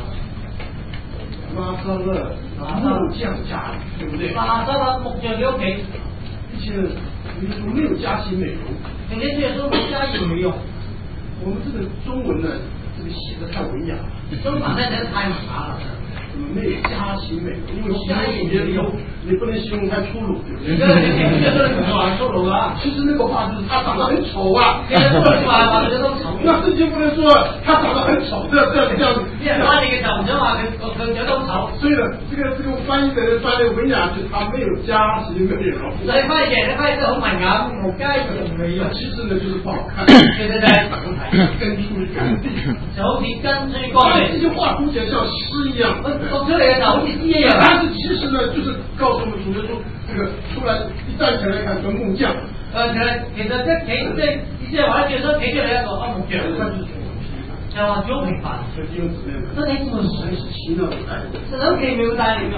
拿撒勒木匠家里，对不对？ 拿撒勒木匠嘅屋企， 而且主耶稣没有加薪美容， 並且主耶穌冇加鹽美容。 我们这个中文呢，这个写的太文雅了， 中文寫得太文雅了。 怎么没有加薪美容？因为加薪美容，你不能形容他粗鲁，对不对？ 粗鲁啊！ 其实那个话就是他长得很丑啊。 其實說句話話佢都醜。 那聖經不能說他長得很醜，這這這樣子。 啲人翻譯嘅就唔想話佢佢長得好醜。 所以呢，這個這個翻譯的人翻譯文雅，就是他沒有加薪美容。 所以翻譯嘅人翻譯得好文雅，冇加鹽美容。 其實呢，就是不好看。 其實就係根出乾地， 就好似根出乾地。 這句話讀起來像詩一樣。 讀出嚟嘅就好似詩一樣。 但是其實呢，就是告訴我們主耶穌，這個出來一站起來看，跟木匠。 誒，其實其實即係企即係意思係話，主耶穌企出嚟一個阿木匠，就話好平凡。 所以弟兄姊妹們， 真係神是奇妙的帶領， 神好奇妙帶領㗎。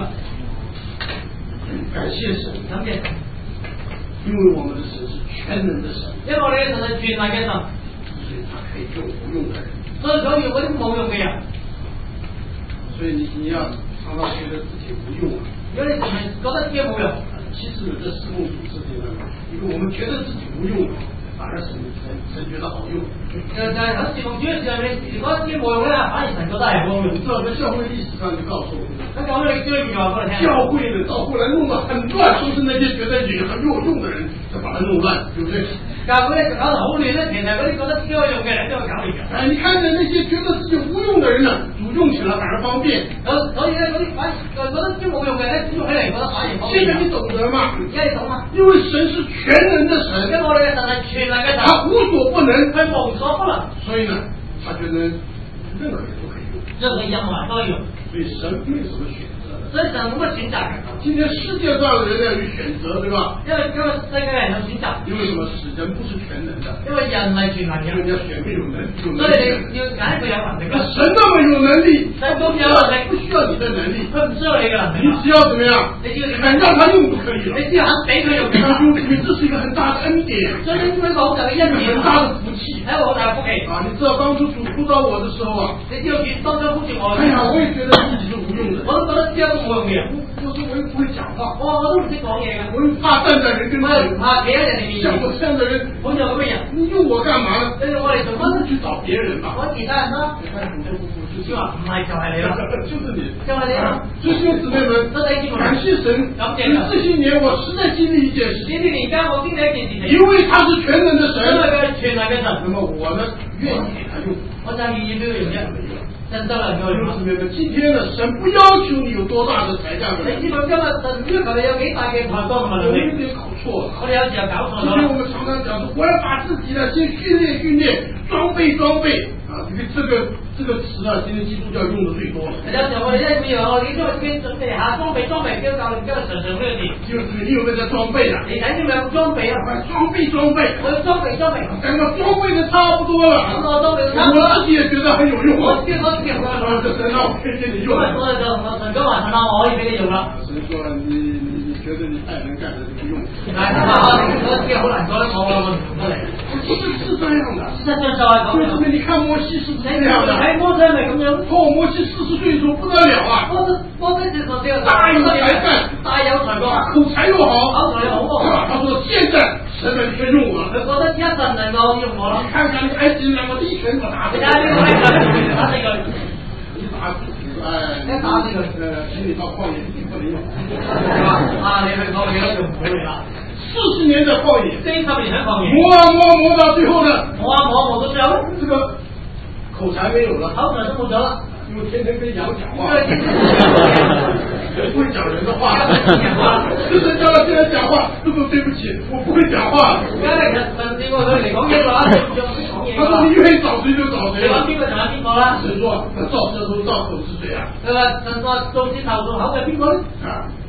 感謝神， 感謝神， 因為我們的神是全能的神， 因為我哋嘅神係全能嘅神， 所以他可以用不用的人， 所以佢用嗰啲冇用嘅人。 所以你你要常常覺得自己無用啊。 如果你成日覺得自己冇用， 其實呢，這四奉主之間呢，因為我們覺得自己無用，反而神神神覺得好用。 就就係喺侍奉主嘅時候，你如果自己冇用咧，反而神覺得係好用。 你知道在教會歷史上就告訴我們， 喺教會歷史裏面話俾我聽， 教會呢到後來弄得很亂，都是那些覺得也很有用的人，就把它弄亂，對不對？ 教會咧就搞得好亂咧，其實嗰啲覺得自己有用嘅人都會搞亂嘅。 哎，你看着那些覺得自己無用的人呢，主用起來反而方便。 所以咧嗰啲反覺得自己冇用嘅咧，用起嚟覺得反而方便。 現在你懂得嗎？ 而家你懂嗎？ 因為神是全能的神， 跟我哋嘅神係全能嘅神， 他無所不能， 佢無所不能， 所以呢，他覺得任何人都可以用， 任何任何人都可以用。 所以神沒有什麼選擇的。 所以神冇乜選擇嘅。 今天世界上的人要有選擇，對吧？ 因為因為世界嘅人有選擇。 因為什麼？人不是全能的。 因為人係全能嘅。 因為你要選個有能力。 所以你要揀一個有能力嘅。 神那麼有能力， 神咁有能力， 不需要你的能力， 佢唔需要你嘅能力。 你只要怎麼樣？ 你只要點樣？ 肯讓他用就可以了。 你只要肯俾佢用。 弟兄姊妹，這是一個很大的恩典， 所以呢個係好大嘅恩典， 很大的福氣， 係一個好大嘅福氣。 啊，你知道當初主呼召我的時候啊， 你知道主當初呼召我， 哎呀，我也覺得自己是無用的， 我都覺得自己都冇用嘅。 我說我又不會講話， 我我都唔識講嘢嘅， 我又怕站在人跟前， 我又唔怕企喺人哋面前。 像我這樣的人， 好似我咁嘅人， 你用我幹嘛呢？ 你用我嚟做乜？ 去找別人嘛， 揾其他人啦。 你看主就不服氣， 主話唔係就係你啦， 就是你， 就係你啦。 所以弟兄姊妹們，感謝神， 感謝神。這些年我實在經歷一件事， 呢啲年間我經歷一件事情， 因為他是全能的神， 因為佢係全能嘅神， 那麼我呢願意給他用， 我就願意俾佢用啫。真得啦，各位姊妹們，今天呢，神不要求你有多大的才幹， 你知道今日神唔要求你有幾大嘅才幹同埋能力， 我有點搞錯了。 我哋有時候搞錯咗。 今天我們常常講說，我要把自己呢先訓練訓練，裝備裝備啊，這個這個這個詞啊，今天基督教用的最多了。 有時候我哋咧會話我哋將自己準備下裝備裝備，基督教今日常常呢個字。 就是你有沒有在裝備啊？ 你睇啲咩裝備啊？ 裝備裝備， 我要裝備裝備。 等我裝備的差不多了， 咁我裝備差唔多啦。 我自己也覺得很有用。 我自己覺得有用啦。 神啊，我可以給你用。 我就我神哥話神啊，我可以俾你用啦。 神說你你你覺得你太能幹了就不用。 係啊，我覺得自己好難做得我我唔出嚟。 其實是這樣的， 事實上就係咁。 為什麼你看摩西是不是這樣的？ 睇摩西係咪咁樣？ 哦，摩西四十歲的時候不得了啊！ 摩西摩西四十歲大有才幹， 大有才幹， 口才又好， 口才又好喎。 他說現在神能全用我了。 佢覺得一陣能夠用我啦。 你看看你埃及人，我一拳我打死他。 你睇呢個埃及人，打死佢。 一打死哎， 一打死佢。 呃，請你到曠野去不能用。 啊，你去曠野都用唔到你啦。 四十年的曠野， 四十年喺曠野， 磨啊磨磨到最後呢， 磨啊磨磨到最後， 這個口才沒有了， 口才都冇咗啦， 因為天天跟羊講話， 不會講人的話，就是叫他現在講話，都說對不起，我不會講話。 而家咧甚至我佢嚟講嘢嘅話，仲識講嘢。 他說你願意找誰就找誰。 你揾邊個就揾邊個啦。 神說，那造舌頭造口是誰啊？ 佢話神話造舌頭造口嘅邊個咧？ 啊。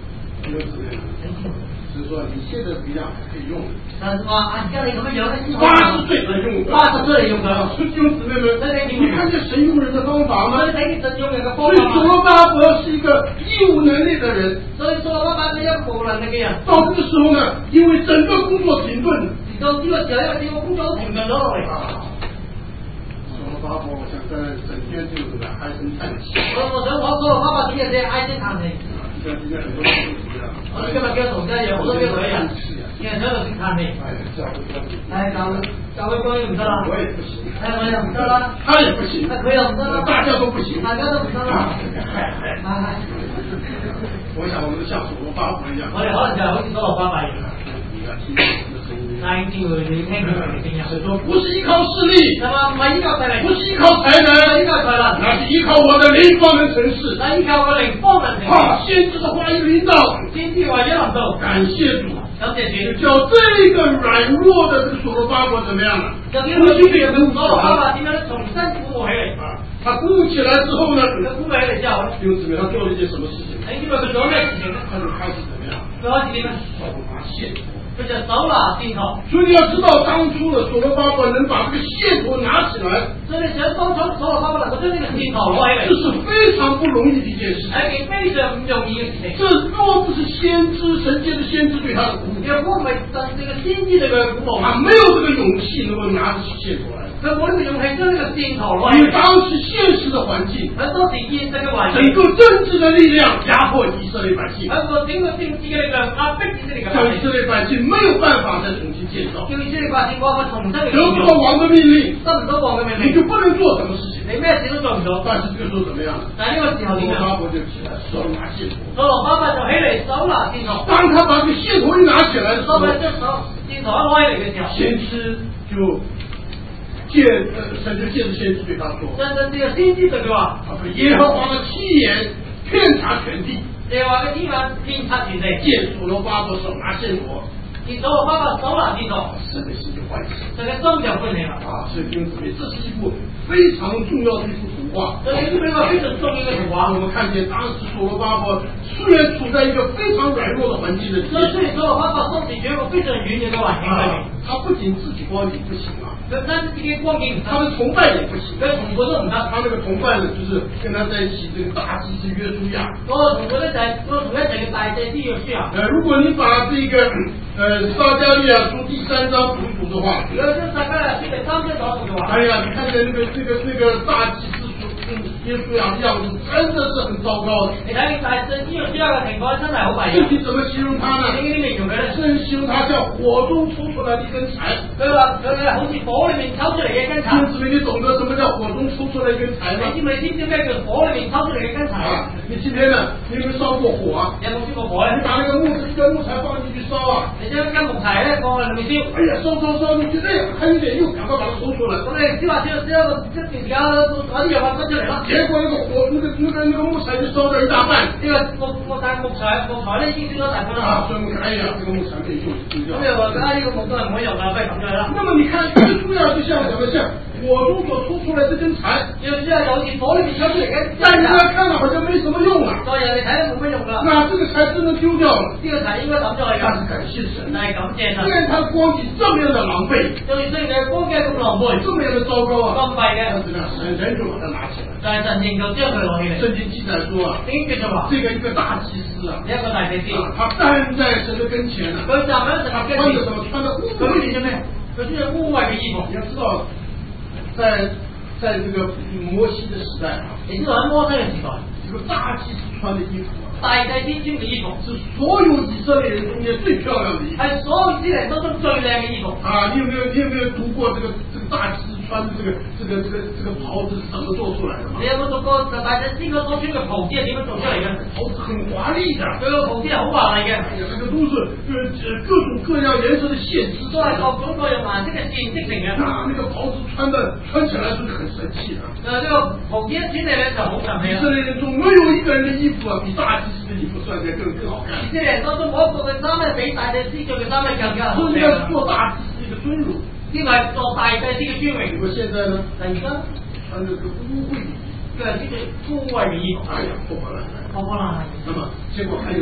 有怎么样？就是说你现在不一样还可以用。 但是话按家里咁樣樣， 八十歲才用， 八十歲嚟用㗎。 弟兄姊妹們，你看這神用人的方法嗎？ 所以睇神用人嘅方法。所以所羅巴伯是一個義無能力的人。所以所羅巴伯是一個無能力嘅人。到這個時候呢，因為整個工作停頓， 到呢個時候因為整個工作都停頓咗落嚟。 所羅巴伯，我想在整天就咁樣唉聲嘆氣。 我我想講所羅巴伯點解喺唉聲嘆氣？ 今天很多人都一樣。 我今日嘅同家有好多嘅女人，日日喺度嘆氣。哎，教會教會講嘢唔得啦。 我也不行。 哎，我又唔得啦。 他也不行。 佢又唔得啦。 大家都不行。 大家都唔得啦。哎， 我想我們像所羅巴伯一樣。 我哋可能就係好似所羅巴伯一樣。 你要聽我的聲音。 但係聽佢哋聽佢哋嘅聲音。 所以說不是依靠勢力。 係嘛？唔係依靠勢力。 不是依靠才能。 依靠才能。 那是依靠我的靈方能成事。 那依靠我靈方能成事。 啊，先知的話語臨到。 先知話語臨到。 感謝主。 感謝主。 叫這個軟弱的這個所羅巴伯怎麼樣了？ 就叫佢所羅巴伯點樣重新鼓舞起嚟？ 啊，他鼓舞起來之後呢？ 他鼓舞起嚟之後， 又怎麼樣？他做了一件什麼事情？ 你知道佢做咩事情呢？ 他就開始怎麼樣？ 佢開始點樣？ 手拿線頭。 佢就手拿線頭。 所以你要知道，當初的所羅巴伯能把這個線頭拿起來， 所以你想當初所羅巴伯能夠將呢個線頭攞起嚟， 這是非常不容易的一件事， 係一件非常唔容易嘅事情。 這若不是先知神界的先知對他的鼓舞， 若果唔係神這個先知對佢嘅鼓舞， 他沒有這個勇氣能夠拿起線頭來。 佢冇呢個勇氣將呢個線頭攞起。 因為當時現實的環境， 喺當時現實嘅環境， 整個政治的力量壓迫以色列百姓， 喺個整個政治嘅力量壓迫以色列嘅百姓， 叫以色列百姓沒有辦法再重新建造， 叫以色列百姓冇辦法重新嚟。 得不到王的命令， 得唔到王嘅命令， 你就不能做什麼事情， 你咩事都做唔到。 但是這個時候怎麼樣？ 但係呢個時候點樣？ 所羅巴伯就起來手拿線頭， 所羅巴伯就起嚟手拿線頭。 當他把這個線頭一拿起來的時候， 將手線頭一攞起嚟嘅時候， 先知就借呃神就借着先知對他說， 真真這個先知對佢話， 耶和華的七眼遍察全地， 耶和華嘅天眼遍察全地， 見所羅巴伯手拿線頭， 見所羅巴伯手拿線頭， 神的心就歡喜， 神嘅心就歡喜啦。 啊，所以弟兄姊妹，這是一部非常重要的一幅圖畫。 所以呢個非常重要嘅圖畫， 我們看見當時所羅巴伯雖然處在一個非常軟弱的環境的裏面， 所以雖然所羅巴伯當時處喺一個非常軟弱嘅環境裏面， 他不僅自己光景不行啊， 佢唔單止自己光景唔得， 他的同伴也不行， 佢同伴都唔得。 他那個同伴呢，就是跟他在一起這個大祭司約書亞。 嗰個同伴咧就係嗰個同一齊嘅大祭司約書亞。呃， 如果你把這個呃撒迦利亞書第三章讀一讀的話， 如果將撒迦利亞書第三章讀一讀嘅話， 哎呀，你看見那個那個那個大祭司約書亞的樣子，真的是很糟糕的。 你睇你大祭司約書亞嘅情況真係好弊。 具體怎麼形容他呢？ 你點形容佢咧？ 真形容他像火中抽出來的一根柴。 佢話佢係好似火裏面抽出嚟嘅一根柴。 弟兄姊妹，你懂得什麼叫火中抽出來一根柴嗎？ 你知唔知知唔知咩叫火裏面抽出嚟嘅一根柴啊？ 你今天呢？你有冇燒過火啊？ 有冇燒過火咧？ 你把那個木一根木柴放進去燒啊！ 你將一根木柴咧放喺裏面燒。哎呀，燒燒燒，你覺得還有點用，趕快把它抽出來。 咁你燒下燒下燒一個一段時間，嗰啲油啊分出嚟啦。 結果那個火，那個那個那個木材就燒掉一大半。 呢個木木但木材木材咧已經燒咗大半啦。啊， 所以我們看，哎呀，這個木材可以用，丟掉。 咁又話，啊呢個木都係唔可以用噶，不如抌咗佢啦。 那麼你看，約書亞就像什麼？像火中所抽出來這根柴， 約書亞有似火裏面抽出嚟嘅， 但人家看到好像沒什麼用啊。 所以人哋睇都冇乜用啦。 那這個柴真的丟掉了。 呢個柴應該抌咗去㗎。 但是感謝神， 但係感謝神。 雖然他的光景這麼樣的狼狽， 就雖然佢光景咁狼狽， 這麼樣的糟糕啊， 咁弊嘅， 但是呢，神人就把它拿起來。 但係神仍舊將佢攞起嚟。 聖經記載說啊， 聖經記載話， 這個一個大祭司啊， 一個大祭司， 他站在神的跟前啊， 佢站喺神嘅跟前， 穿着什麼？穿着污穢嘅咩？佢穿着污穢嘅衣服。 你要知道，在在這個摩西的時代啊， 你知道喺摩西嘅時代， 這個大祭司穿的衣服啊， 大祭司穿嘅衣服是所有以色列人中間最漂亮的衣服， 係所有以色列人當中最靚嘅衣服。 啊，你有沒有你有沒有讀過這個這個大祭司穿的這個這個這個這個袍子是怎麼做出來的嗎？ 你有冇讀過大祭司佢所穿嘅袍子係點樣做出嚟嘅？ 袍子很華麗的， 佢個袍子係好華麗嘅， 哎呀，這個都是呃各種各樣顏色的線織， 都係各種各樣顏色嘅線織成嘅。 啊，那個袍子穿的穿起來是很神氣的。 呃，呢個袍子一穿起來就好神氣。 以色列人中沒有一個人的衣服啊，比大祭司的衣服穿起來更更好看。 以色列人當中冇一個嘅衫咧比大祭司着嘅衫咧更加好睇。 這是做大祭司的一個尊榮。 呢個係做大祭司嘅尊榮。 如果現在呢？ 而家穿着個污穢， 對，呢個污穢嘅衣服。 哎呀，破破爛爛， 破破爛爛。 那麼結果還有什麼？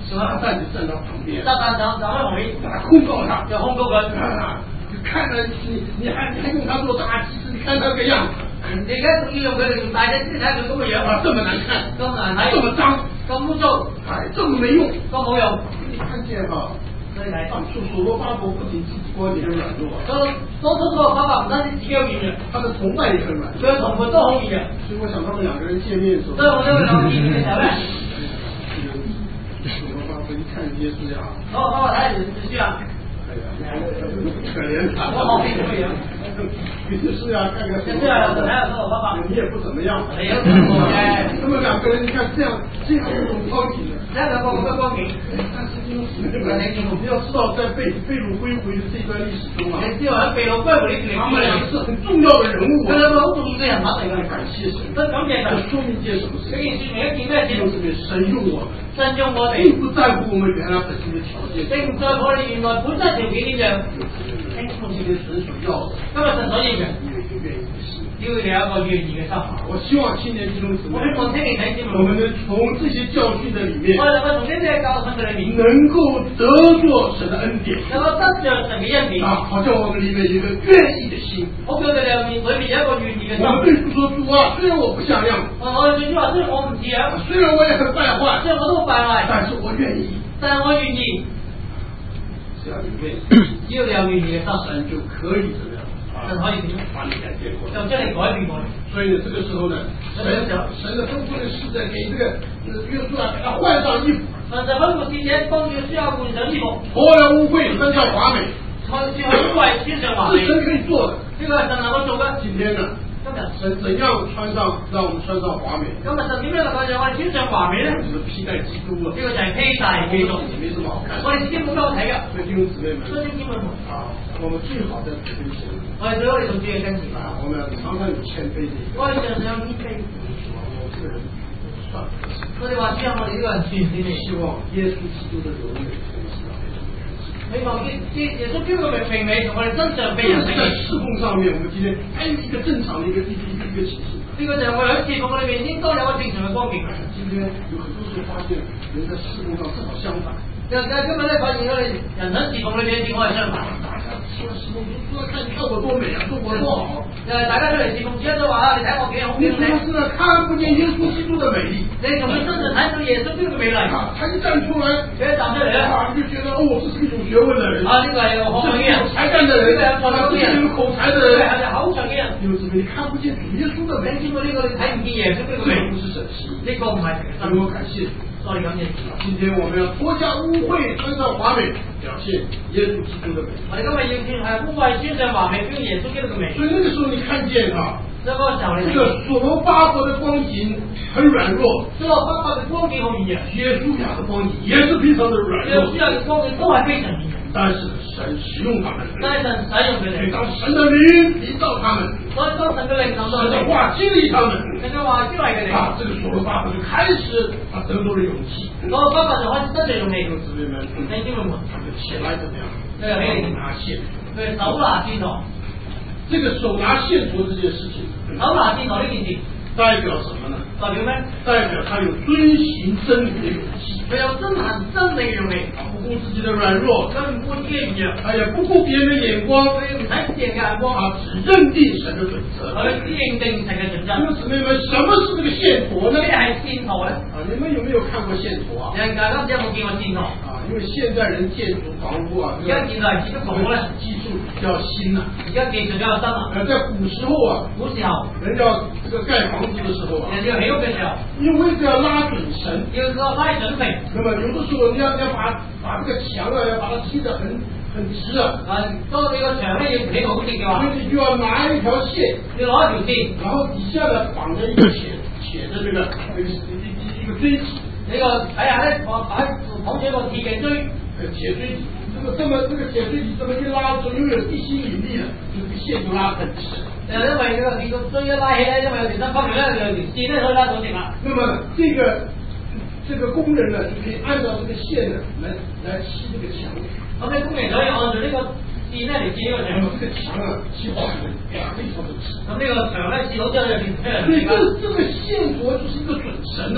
撒旦就站到旁边， 撒旦站站喺旁邊， 把他控告他， 就控告佢。 啊，就看了你，你还你还用他做大祭司？你看他這個樣子。 你而家仲要用佢嚟做大祭司，睇佢咁嘅樣， 啊，這麼難看， 咁難睇， 這麼髒， 咁污糟， 哎，這麼沒用， 都冇用。 你看見哈？ 所以睇， 所所羅巴伯不僅自己觀點軟弱， 所所所羅巴伯唔單止自己有軟弱， 他的同伴也很軟弱， 佢嘅同伴都好軟弱。 所以我想他們兩個人見面的時候， 所以我哋兩個見面嘅時候咧， 所羅巴伯一看耶穌呀， 所羅巴伯睇下耶穌啊， 哎呀，可憐他， 我好邊咁嘅樣。 耶穌呀，看看所羅巴伯，你也不怎麼樣， 你也不怎麼樣。 他們兩個人，你看這樣這樣一種光景的， 這樣兩個咁光景。 但是因為我們要知道，在被被擄歸回的這段歷史中啊， 你知道喺被擄歸回呢段歷史， 他們兩個是很重要的人物啊， 佢兩個好重要嘅人物嚟㗎。 感謝神， 真感謝神。 說明一件什麼事？ 呢件說明一件咩事？ 就是神用我們， 神用我哋， 並不在乎我們原來本身的條件， 並唔在乎我哋原來本身條件點樣。 今天神所要的， 今日神所要嘅， 你有一個願意的心， 要你有一個願意嘅心。 我希望青年弟兄姊妹， 我希望青年弟兄姊妹， 我們能從這些教訓的裏面， 我哋能夠從呢啲教訓嘅裏面， 能夠得着神的恩典， 能夠得着神嘅恩典。 啊，好像我們裏面有一個願意的心， 好似我哋裏面裏面有一個願意嘅心。 我們對主說，主啊，雖然我不像樣， 我哋對主話，雖然我唔似樣， 雖然我也很敗壞， 雖然我都好敗壞， 但是我願意， 但係我願意。 只要你願意， 只要你有願意嘅心， 神就可以怎麼樣？ 神可以點樣把你改變過來， 就將你改變過嚟。 所以呢，這個時候呢，神神的吩咐的使者給這個約書亞給他換上衣服， 神就吩咐使者幫約書亞換上衣服， 脫了污穢，穿上華美， 穿上污穢，穿上華美， 是神可以做的。 呢個係神能夠做嘅。 今天呢？ 今日神怎樣穿上，讓我們穿上華美？ 今日神點樣能夠讓我哋穿上華美咧？ 就是披戴基督了。 呢個就係披戴基督， 也沒什麼好看。 我哋自己冇乜好睇噶。 所以弟兄姊妹們， 所以弟兄姊妹們， 啊，我們最好在主跟前， 我哋最好嚟做主嘅跟前啊，我們常常有謙卑的。 我哋常常有謙卑。 我這個人算不起。 我哋話主啊，我哋呢個人算唔起。 希望耶穌基督的榮美同時要被人看見。 希望耶耶穌基督嘅榮美從我哋身上被人睇見。 在侍奉上面，我們今天還有一個正常的一個一個一個一個情形。 呢個就係我哋喺侍奉裏面應該有個正常嘅光景。 今天有很多時候發現人在侍奉上正好相反。 但係今日咧發現我哋人喺侍奉裏面正好係相反。 大家出來侍奉，出來看，你看我多美啊，做我多好。 誒，大家出嚟侍奉，主都話啊，你睇我幾好幾靚。 但是呢，看不見耶穌基督的美麗。 你從佢身上睇到耶穌基督嘅美麗。 啊，他一站出來， 佢一站出嚟咧， 啊，你就覺得哦，這是一種學問的人。 啊，呢個係有學問嘅人， 有才幹的人， 呢個係有才幹嘅人， 有口才的人， 係有口才嘅人。 有什麼？你看不見主耶穌的美。 你知唔知呢個你睇唔見耶穌基督嘅美？ 不是神奇， 呢個唔係神嘅心。 我感謝主。 所以感謝主。 今天我們要脫下污穢，穿上華美，表現耶穌基督的美。 我哋今日要穿係污穢，穿上華美，表現耶穌基督嘅美。 所以那個時候你看見啊， 這個時候你這個所羅巴伯的光景很軟弱， 所羅巴伯嘅光景好軟弱， 耶穌亞的光景也是非常的軟弱， 耶穌亞嘅光景都係非常軟弱。 但是神使用他們， 但係神使用佢哋， 當神的靈臨到他們， 所以當神嘅靈臨到佢哋， 神的話激勵他們， 神嘅話激勵佢哋， 啊，這個所羅巴伯就開始啊得到了勇氣， 所羅巴伯就開始得到勇氣， 弟兄姊妹們， 弟兄們， 他們起來怎麼樣？ 佢哋起拿線， 佢手拿線頭， 這個手拿線頭這件事情， 手拿線頭呢件事代表什麼呢？ 代表咩？ 代表他有遵行真理的勇氣， 佢有遵行真理嘅勇氣， 不顧自己的軟弱， 佢唔顧自己嘅軟弱， 他也不顧別人的眼光， 佢唔睇別人嘅眼光， 他只認定神的準則。 佢只認定神嘅準則。 弟兄姊妹們，什麼是這個線頭呢？ 咩係線頭咧？ 啊，你們有沒有看過線頭啊？ 人大家唔知有冇見過線頭？ 啊，因為現在人建築房屋啊， 而家現在建築房屋咧， 技術比較新啊， 而家技術比較新啊。 呃，在古時候啊， 古時候人要這個蓋房子的時候啊， 人要起屋嘅時候， 因為這要拉準繩， 要個拉準繩。 那麼有的時候你要你要把把這個牆啊，要把它砌得很很直啊。 啊，當你個牆咧要起到好直嘅話， 所以你就要拿一條線， 要攞一條線， 然後底下呢綁着一個鐵鐵的那個那個一一一個錐體。 呢個睇下咧，我擺綁住一個鐵嘅錐， 鐵錐體。這個這麼這個鐵錐體這麼一拉的時候，因為有地心引力了，這個線就拉很直。 誒，因為呢個鐵個錐一拉起咧，因為有條新方條咧，有條線咧可以拉到直啦。 那麼這個這個工人呢，就可以按照這個線呢來來砌這個牆。 咁你工人可以按照呢個線咧嚟砌呢個牆。 這個牆啊，砌好了，非常的直。 咁呢個牆咧砌好之後就變出嚟。 所以這這個線頭就是一個準繩啊。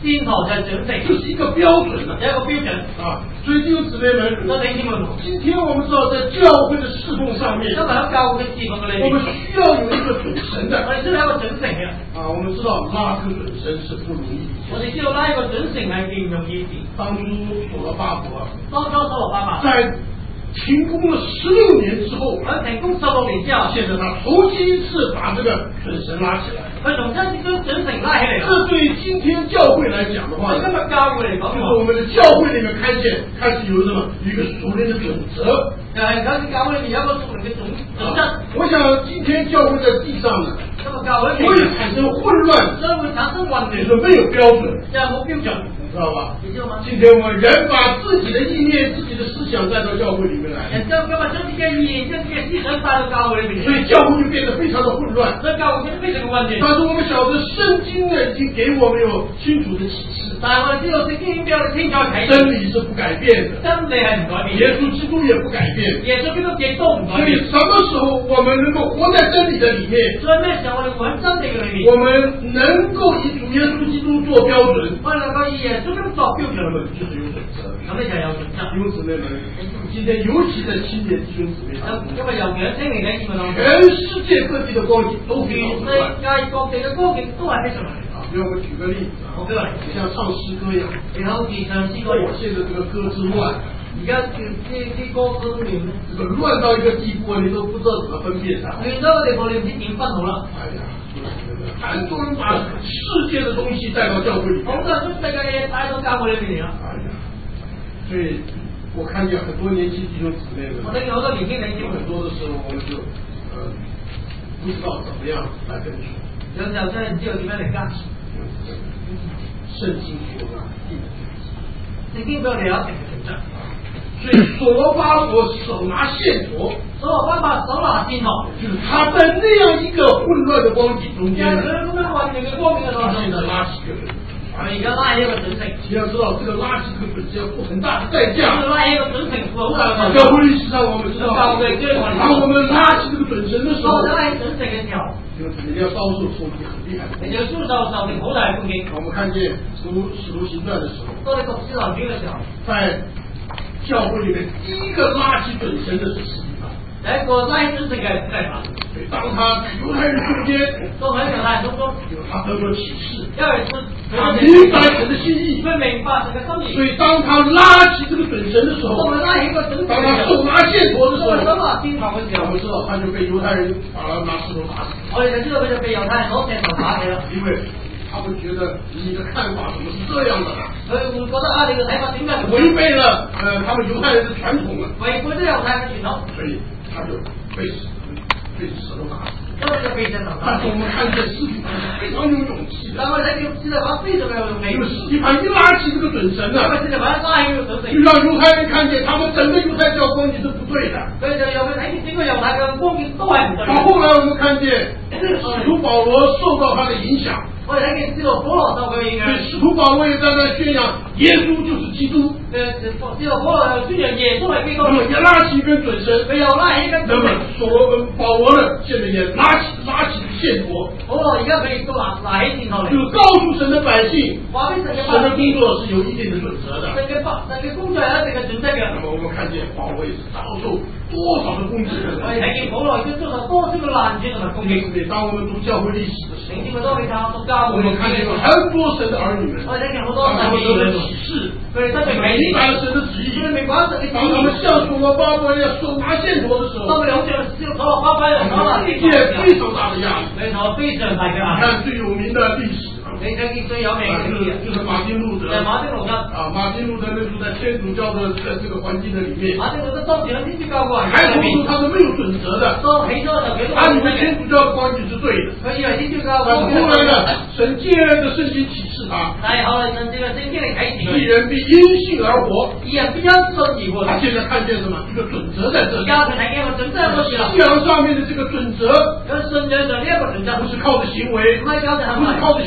先頭就係準繩， 這是一個標準的， 有一個標準啊。所以弟兄姊妹們， 所以弟兄們， 今天我們知道在教會的侍奉上面， 今日喺教會嘅侍奉嘅裏面， 我們需要有一個準繩的， 我哋需要一個準繩嘅。 啊，我們知道拉這個準繩是不容易的， 我哋知道拉一個準繩係幾唔容易事。 當初所羅巴伯， 當初所羅巴伯在停工了十六年之後， 喺停工十六年之後， 現在他頭一次把這個準繩拉起來。 佢重新將準繩拉起嚟。 這對今天教會來講的話， 今日教會嚟講， 就是我們的教會裏面開始開始有什麼一個屬靈的準則。 誒，開始教會裏面有一個屬靈嘅準準則。 我想今天教會在地上呢， 今日教會會產生混亂， 所以會產生混亂， 就是沒有標準， 又冇標準。 知道吧？ 你知道嗎？ 今天我們人把自己的意念、自己的思想帶到教會裏面來， 人將今日將自己嘅意念、將自己嘅思想帶到教會裏面， 所以教會就變得非常的混亂。 所以教會變得非常嘅混亂。 但是我們曉得聖經呢已經給我們有清楚的啟示， 但係我哋知道聖經已經俾我哋清楚嘅啟示， 真理是不改變的， 真理係唔改變， 耶穌基督也不改變， 耶穌基督亦都唔改變。 所以什麼時候我們能夠活在真理的裡面？ 所以咩時候我哋活喺真理嘅裏面？ 我們能夠以主耶穌基督做標準， 我哋能夠以耶穌基督作標準， 那麼就是有準則。 咁你就有準則。 弟兄姊妹們，今天尤其在青年弟兄姊妹當中， 因為尤其喺青年嘅姊妹當中， 全世界各地的光景都非常混亂， 世界各地嘅光景都係非常混亂。 啊，比如我們舉個例子啊， 我舉個例子， 像唱詩歌一樣， 你好似唱詩歌， 我現在這個歌之亂， 而家啲啲啲歌都亂咧， 這個亂到一個地步，你都不知道怎麼分辨它。 亂到個地步，你唔知點分好啦。 哎呀，很多人把世界的東西帶到教會裏面， 好多人將世界嘅嘢帶到教會裏面嚟啦。 哎呀，所以我看見很多年輕弟兄姊妹們， 我睇見好多年輕人， 有很多的時候我們就呃不知道怎麼樣來跟主。 有時候真係唔知道點樣嚟跟。 聖經給我們定的聖經俾我哋有一定嘅準則。 所以所羅巴伯手拿線砣， 所羅巴伯手拿線砣， 就是他在那樣一個混亂的光景中間， 佢咁樣混亂嘅光景嘅當中， 現在拉起一個人， 我哋而家拉起一個準繩。 你要知道，這個拉起一個準繩要付很大的代價。 拉起一個準繩付好大嘅代價。 教會歷史上我們知道， 教會即係我哋當我們拉起這個準繩的時候， 當我哋拉起準繩嘅時候， 就肯定要遭受衝擊很厲害的。 你就遭受受定好大嘅攻擊。 我們看見讀使徒行傳的時候， 當你讀使徒行傳嘅時候， 在教會裏面第一個拉起準繩的是司提反。 第一個拉起準繩嘅係司提反。 當他猶太人中間， 當喺猶太人中中， 他得咗啟示， 因為他明白神的心意， 佢明白神嘅心意。 所以當他拉起這個準繩的時候， 當佢拉起個準繩， 當他手拿線砣的時候， 手拿線砣嘅時候， 我們知道他就被猶太人把他拿石頭打死。 我哋就知道佢就被猶太人攞石頭打死啦。 因為他們覺得你的看法怎麼是這樣的呢？ 佢會覺得啊，你嘅睇法點解違背了呃他們猶太人的傳統啊？ 違背咗猶太人嘅傳統， 所以他就被被石頭打死。 所以就被石頭打死。 但是我們看見司提反是非常有勇氣的。 但我哋睇見司提反非常有勇氣。 因為司提反一拉起這個準繩啊， 因為司提反一拉起這個準繩， 就讓猶太人看見他們整個猶太教光景是不對的。 佢就讓佢睇見整個猶太嘅光景都係唔對。 到後來我們看見使徒保羅受到他的影響。 我哋睇見使徒保羅受佢影響， 使徒保羅也在那宣揚耶穌就是基督。 誒，使徒保羅又宣揚耶穌係基督。 那麼也拉起一根準繩， 佢又拉起一根準繩。 那麼所羅跟保羅呢，現在也拉起拉起線砣。 保羅而家佢亦都拿拿起線砣嚟， 就告訴神的百姓， 話俾神嘅神的工作是有一定的準則的。 神嘅法神嘅工作有一定嘅準則嘅。 那麼我們看見保羅也是遭受多少的攻擊。 我哋睇見保羅已經遭受多少個難處同埋攻擊。 當我們讀教會歷史的時候， 你知唔知當你睇讀教會？ 我們看見有很多神的兒女們， 我哋睇見好多神嘅兒女啟示， 佢哋得明明白了神的旨意。 佢哋明白神嘅旨意。 當他們像所羅巴伯一樣手拿線砣的時候， 當佢哋好似所羅巴伯一樣手拿線砣， 遇見非常大的壓力， 你睇非常大嘅壓力。 看最有名的歷史。 你睇見最有名嘅歷史， 就是馬丁路德。 係馬丁路德。 啊，馬丁路德那時候在天主教的在這個環境的裡面， 馬丁路德當時喺天主教嘅環境開頭時他是沒有準則的， 當起初就幾多？ 他以為天主教的光景是對的， 佢以為天主教嘅但是後來呢，神借着聖經啟示他， 但係後來神借着聖經嚟啟示佢， 一人必因信而活， 一人必因信而活。 他現在看見什麼？一個準則在這裡。 而家佢睇見一個準則喺度啦。 信仰上面的這個準則， 咁信仰上呢一個準則， 不是靠着行為， 唔係靠着行為， 不是靠着修行，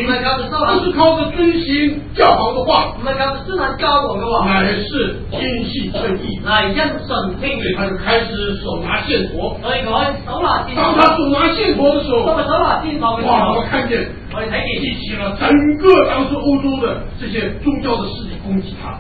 不是靠着遵行教皇的话，乃是听信圣意。所以他就开始手拿线砣。当他手拿线砣的时候，哇，我们看见激起了整个当时欧洲的这些宗教的势力攻击他。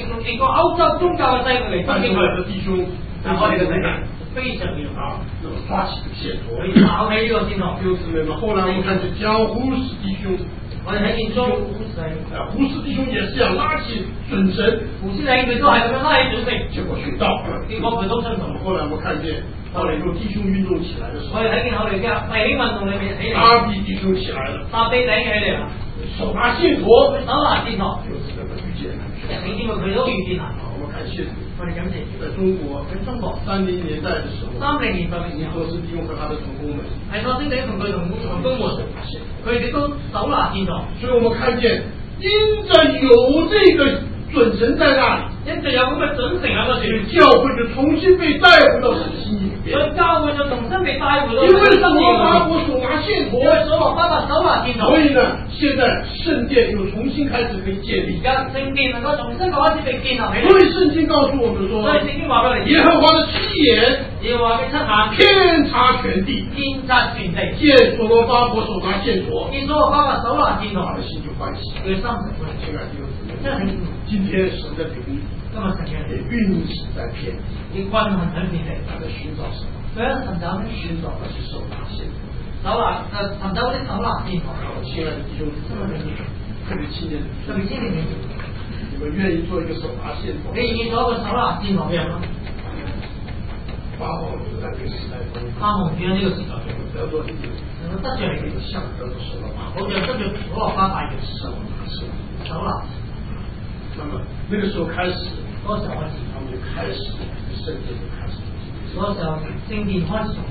但是我的弟兄非常厉害啊！那么抓起线砣，弟兄姊妹们，后来我们看见江胡氏弟兄，我哋睇見咗胡氏，啊，胡氏弟兄也是要拉起准绳，胡氏兩佢都係咁樣拉起准繩，結果殉道。結果佢都殉道。後來我看見，後來有弟兄運動起來的時候，我哋睇見後來嘅弟兄運動裏面起嚟，大批弟兄起來了，大批弟兄起嚟啦，手拿線砣，手拿線砣，就是那個遇見難處。你知道佢都遇見難處。我感謝主。在中國，在中國三零年代的時候，三零年代嘅時候，是利用和他的同工們，係嗰啲你同佢同同工們，佢哋都手拿線砣。所以我們看見，因着有這個準繩在那裡，因着有咁嘅準繩喺嗰度，教會就重新被帶回到神心裡面。所以教會就重新被帶回到神心裡面。因為所羅巴伯手拿線砣，因為所羅巴伯手拿線砣，所以呢，現在聖殿又重新開始被建立。而家聖殿能夠重新開始被建立起來。所以聖經告訴我們說，所以聖經話俾你，耶和華的七眼，耶和華嘅七眼，遍察全地，遍察全地，見所羅巴伯手拿線砣，見所羅巴伯手拿線砣，他的心就歡喜，佢心就歡喜。親愛的弟兄姊妹，今天神的靈那麼神嘅也運行在遍地，你關很很遍地，他在尋找什麼？對啊，尋找尋找的是手拿線砣，手拿呃尋找的手拿線砣。親愛的弟兄姊妹，特別青年，特別青年，你們願意做一個手拿線砣？你願意做一個手拿線砣嘅人嗎？八號就在這個時代中，八號就在這個時代中得做一個，得著一個像得著手拿，我覺得得著手拿八百個手拿線砣，手拿。那麼那個時候開始，多少開始，他們就開始聖殿就開始，多少聖殿開始。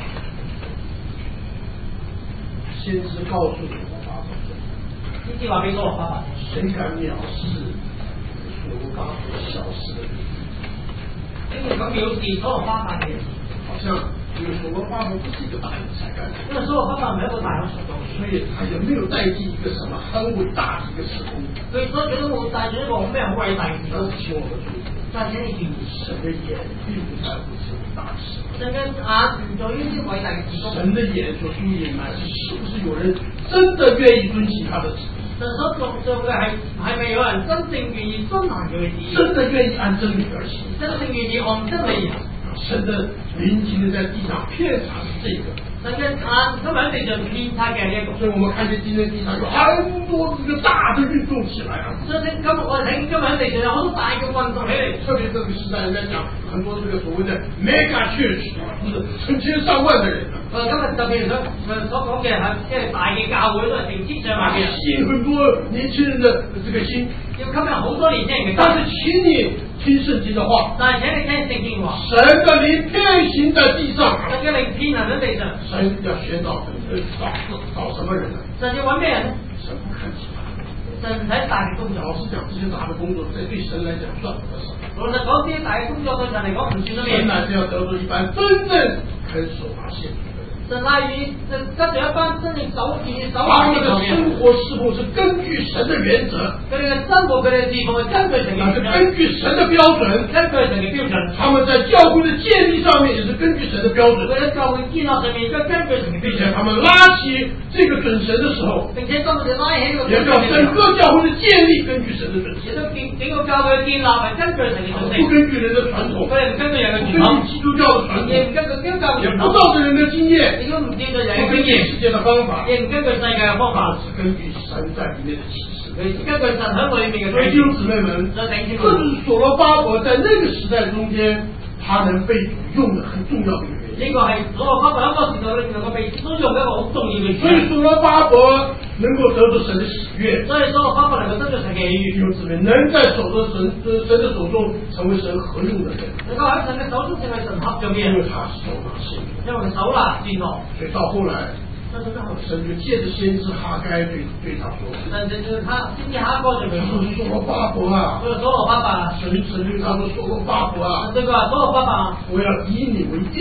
先知告訴所羅巴伯，先知話俾所羅巴伯，誰敢藐視所羅巴伯小事的人？因為咁藐視所羅巴伯嘅人，好像因為所羅巴伯不是一個大有才幹，因為所羅巴伯沒有個大有才幹，所以他也沒有帶進一個什麼很偉大的一個事工。所以說，覺得我帶進一個咩好偉大嘅事工，請我們注意，大家一定神的眼並不在乎這種大事。神嘅眼對於呢啲偉大嘅事工，神的眼所注意乃是是不是有人真的願意遵行他的旨意。神所做做嘅係係咪有人真正願意遵行佢嘅旨意？真的願意按真理而行，真正願意按真理而行。神的靈今天在地上遍察是這個。神嘅眼今日喺地上遍察嘅呢一個。所以我們看見今天地上有很多這個大的運動起來啊！所以今日我哋睇今日喺地上有好多大嘅運動起嚟。特別這個時代，人家講很多這個所謂的 mega church，就是成千上萬的人。誒，今日特別所所講嘅係即係大嘅教會都係成千上萬嘅人，吸引很多年輕人的這個心。要吸引好多年輕人嘅。但是請你聽聖經的話，但係請你聽聖經話，神的靈遍行在地上，神嘅靈遍行喺地上。神要選找人，找找什麼人呢？神要揾咩人呢？神不看其他，神唔睇大嘅工作。老實講，這些大嘅工作，對對神來講算不得什麼。老實講，呢啲大嘅工作對神嚟講唔算得咩。神乃是要得到一班真正肯手拿線砣。神乃於這這有一班真正手願意手拿線砣嘅人。他們的生活侍奉是根據神的原則，佢哋嘅生活佢哋嘅侍奉係根據神嘅，是根據神的標準，根據神嘅標準。他們在教會的建立上面也是根據神的標準。佢喺教會建立上面亦都根據神嘅標準。並且他們拉起這個準繩的時候，並且當佢哋拉起呢個準繩，也叫整個教會的建立根據神的準繩，亦都整整個教會嘅建立係根據神嘅準繩，不根據人的傳統，佢哋唔根據人嘅傳統，不根據基督教嘅傳統，也唔根據基督教嘅傳統，也不照着人的經驗。你都唔知道人嘅經驗，世界的方法，也唔根據世界嘅方法，是根據神在裡面的啟示。根據神喺我裏面嘅。所以弟兄姊妹們，這就是所羅巴伯在那個時代中間，他能被主用的很重要的一個原因。呢個係所羅巴伯喺個時代裏面能夠被主用嘅一個好重要嘅原因。所以所羅巴伯能夠得到神的喜悅，所以所羅巴伯能夠得到神嘅喜悅。弟兄姊妹，能在手的神神的手中成為神合用的人，能夠喺神嘅手中成為神合用嘅人，因為他手拿線砣，因為佢手拿線砣。所以到後來，神就借着先知哈該對對他說：“神就是他先知哈該就佢說，所羅巴伯啊，所羅巴伯，神神對他說，所羅巴伯啊，這個所羅巴伯，我要以你為印。”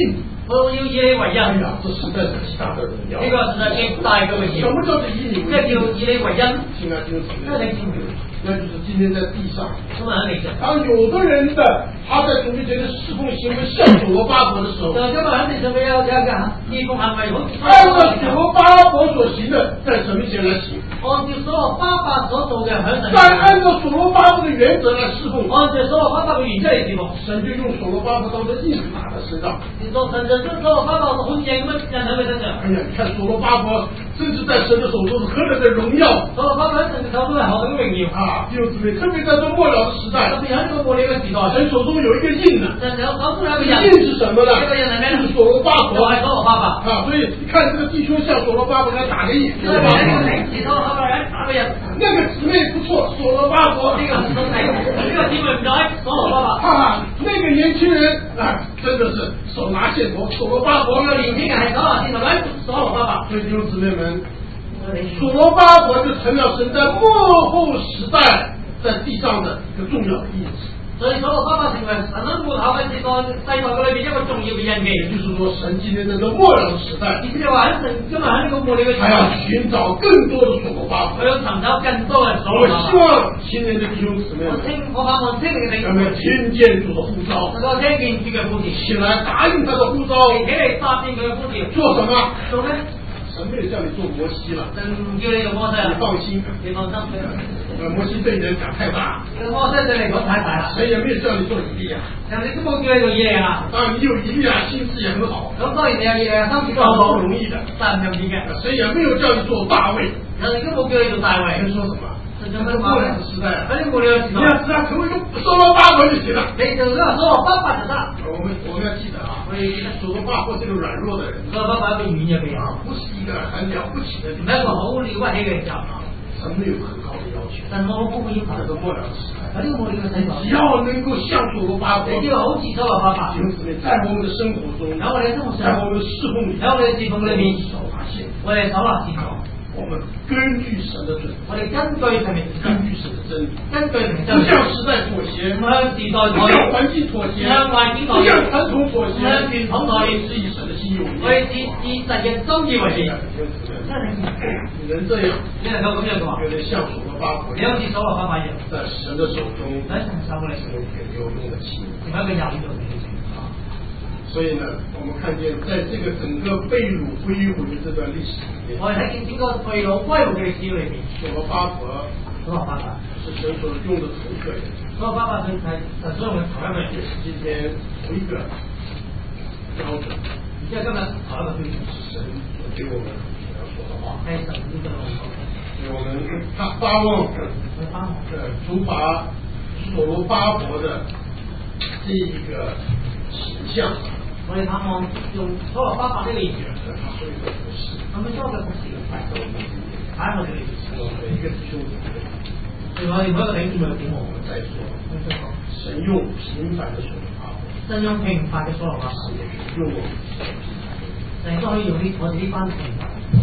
我要以你為恩。 哎呀，這實在是極大的榮耀。 呢個實在極大嘅榮耀。 什麼叫做以你為恩？ 即係叫以你為恩。 親愛的弟兄姊妹， 那你聽住， 那就是今天在地上， 咁啊喺地上。 當有的人的他在主面前的侍奉行為像所羅巴伯的時候， 就今日喺地上嘅有有嘅侍奉行為好似按照所羅巴伯所行的，在神面前來行。 按照所羅巴伯所做嘅喺神。 再按照所羅巴伯的原則來侍奉， 按照所羅巴伯嘅原則嚟侍奉， 神就用所羅巴伯當作印子打在身上。 神就將所羅巴伯好似咁樣印喺佢身上。 哎呀，你看所羅巴伯甚至在神的手中是何等的榮耀。 所羅巴伯喺神嘅手中係何等榮耀啊！弟兄姊妹，特別在這末了的時代， 特別喺呢個末了嘅時代， 神手中有一個印啊。 神手中有一個印， 印是什麼呢？ 呢個印係咩？ 就是所羅巴伯。 就係所羅巴伯。 啊，所以你看這個弟兄像所羅巴伯，給他打個印。 所羅巴伯打個印。 那個姊妹不錯，所羅巴伯。 呢個呢個姊妹唔錯，所羅巴伯。 啊，那個年輕人啊，真的是手拿線頭，所羅巴伯。 呢個年輕人係手拿線頭，所羅巴伯。 所以弟兄姊妹們，所羅巴伯就成了神在末後時代在地上的一個重要的印記。 所以所羅巴伯成為神喺末後嘅時代世代嘅裏邊一個重要嘅印記。 也就是說，神今天在這末了的時代， 意思就話喺神今日喺呢個末了嘅時代， 還要尋找更多的所羅巴伯。 佢要尋找更多嘅所羅巴伯。 我希望青年的弟兄姊妹們， 我聽我盼望青年嘅弟兄， 有沒有聽見主的呼召？ 能夠聽見主嘅呼召， 起來答應他的呼召， 起嚟答應佢嘅呼召， 做什麼？ 做咩？ 神沒有叫你做摩西了， 神唔叫你做摩西， 你放心， 你放心。 呃，摩西對人講太大， 摩西對你講太大啦。 神也沒有叫你做以利亞， 神你都冇叫你做以利亞。 當然你有以利亞心智也很好， 咁當然你有以利亞心智都好不容易的， 但唔容易嘅。 神也沒有叫你做大衛， 神亦都冇叫你做大衛。 你說什麼？ 神就乜話咧？ 時代啊， 喺呢個末了時代， 你要知道成為一個所羅巴伯就行了。 你就咁所羅巴伯就得。 我們我們要記得啊，所以所羅巴伯這個軟弱的人， 所羅巴伯一個軟弱嘅人， 不是一個很了不起的， 唔係一個好了不起嘅人就。 神沒有很高的要求， 但我不會要求。 這個末了時代， 喺呢個末了嘅世代， 只要能夠像所羅巴伯， 你就好似所羅巴伯， 弟兄姊妹，在我們的生活中， 喺我哋嘅生活上， 在我們的侍奉裏， 喺我哋嘅侍奉裏面， 手拿線， 我哋手拿線頭， 我們根據神的準， 我哋根據神嘅根據神的真理， 根據神嘅真理， 不向時代妥協， 唔向時代妥協， 不向環境妥協， 向環境妥協， 不向傳統妥協， 向傳統妥協， 是以神的心意為我哋以以神嘅心意為念。 你能這樣， 你能夠咁樣嘅話， 有點像所羅巴伯， 你好似所羅巴伯一樣， 在神的手中， 喺神手裏是有用的器皿， 成為一個有用嘅器皿。 所以呢，我們看見在這個整個被擄歸回的這段歷史裏面， 我哋睇見整個被擄歸回嘅歷史裏面， 所羅巴伯， 所羅巴伯是神所用的頭一個人， 所羅巴伯係神所用嘅頭一個人， 也是今天頭一個標準。 而且今日頭一個標準是神所給我們所要說的話， 係神呢個路。 所以我們他發望，呃，主把所羅巴伯的這一個形象， 我哋盼望用所羅巴伯呢個形象， 他所有的服事， 咁樣所有嘅服事，擺喺我哋擺喺我哋我們每一個弟兄姊妹， 對我哋每一個弟兄姊妹點我我們在說，神用平凡的所羅巴伯， 神用平凡嘅所羅巴伯， 用我們， 神都可以用呢我哋呢班平凡。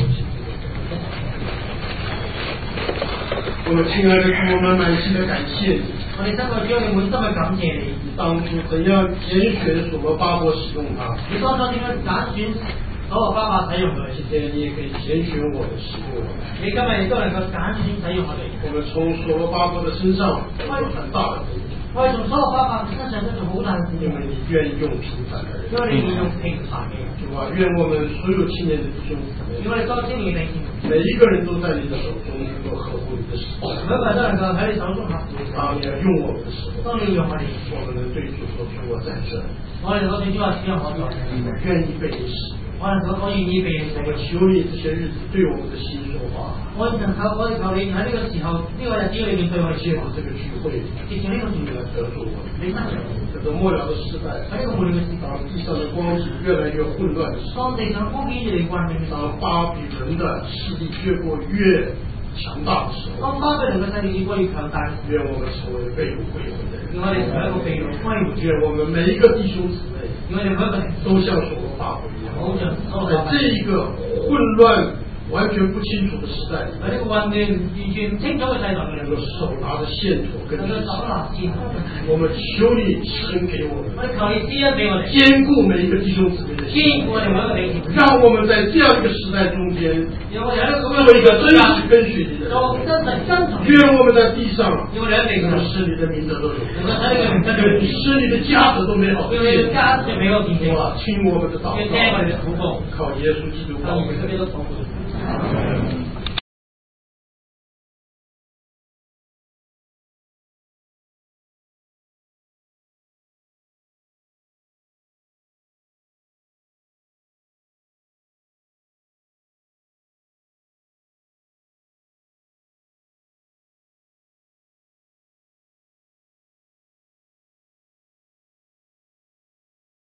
我們親愛的主，我們滿心的感謝你。 我哋真係將你滿心嘅感謝你。 你當初怎樣揀選所羅巴伯使用他？ 你當初點樣揀選所羅巴伯使用佢？ 今天你也可以揀選我們使用我們。 你今日亦都能夠揀選使用我哋。 我們從所羅巴伯的身上有很大的福音。 我哋從所羅巴伯身上得到好大嘅福音。 因為你願意用平凡的人。 因為你願意用平凡嘅人。 主啊，願我們所有青年的弟兄姊妹， 因為你當青年嘅弟兄， 每一個人都在你的手中能夠合乎你的使命。 每個人都能夠喺你手中合乎你的使命。 當你要用我們的時候， 當你要用我哋， 我們能對主說：主，我在這。 我哋攞住主話：主啊，我在。 我願意被你使用。 我能夠可以你被你使用。 我求你這些日子對我們的心說話。 我能夠我求你喺呢個時候呢個日子裏面對我哋說話。 這個聚會， 藉住呢個聚會得罪我們。 你得罪我。 這個末了的時代， 喺呢個末了嘅時代， 當地上的光景越來越混亂的時候， 當地上光景越嚟越混亂嘅時候， 當巴比倫的勢力越過越強大的時候， 當巴比倫嘅勢力越過越強大， 願我們成為被擄歸回的人。 願我哋成為一個被擄歸回嘅人。 願我們每一個弟兄姊妹， 願我哋每一個人都像所羅巴伯一樣， 好像所羅巴伯在這一個混亂完全不清楚的时代里面， 喺呢個混亂完全唔清楚嘅世代裏能夠手拿着線頭跟能夠手拿線頭， 我們求你賜給我們， 我哋求你施恩俾我哋， 堅固每一個弟兄姊妹的心， 堅固我哋每一個弟兄， 讓我們在這樣一個時代中間， 讓我哋喺呢個咁樣做一個真實跟隨你的人， 做真實跟從， 願我們在地上， 讓我哋喺地上使你的名得都有， 能夠使你嘅名得都有， 使你的家得都美好， 讓你嘅家最美好見證， 聽我們的禱告， 聽我哋嘅禱告， 靠耶穌基督寶貴的名。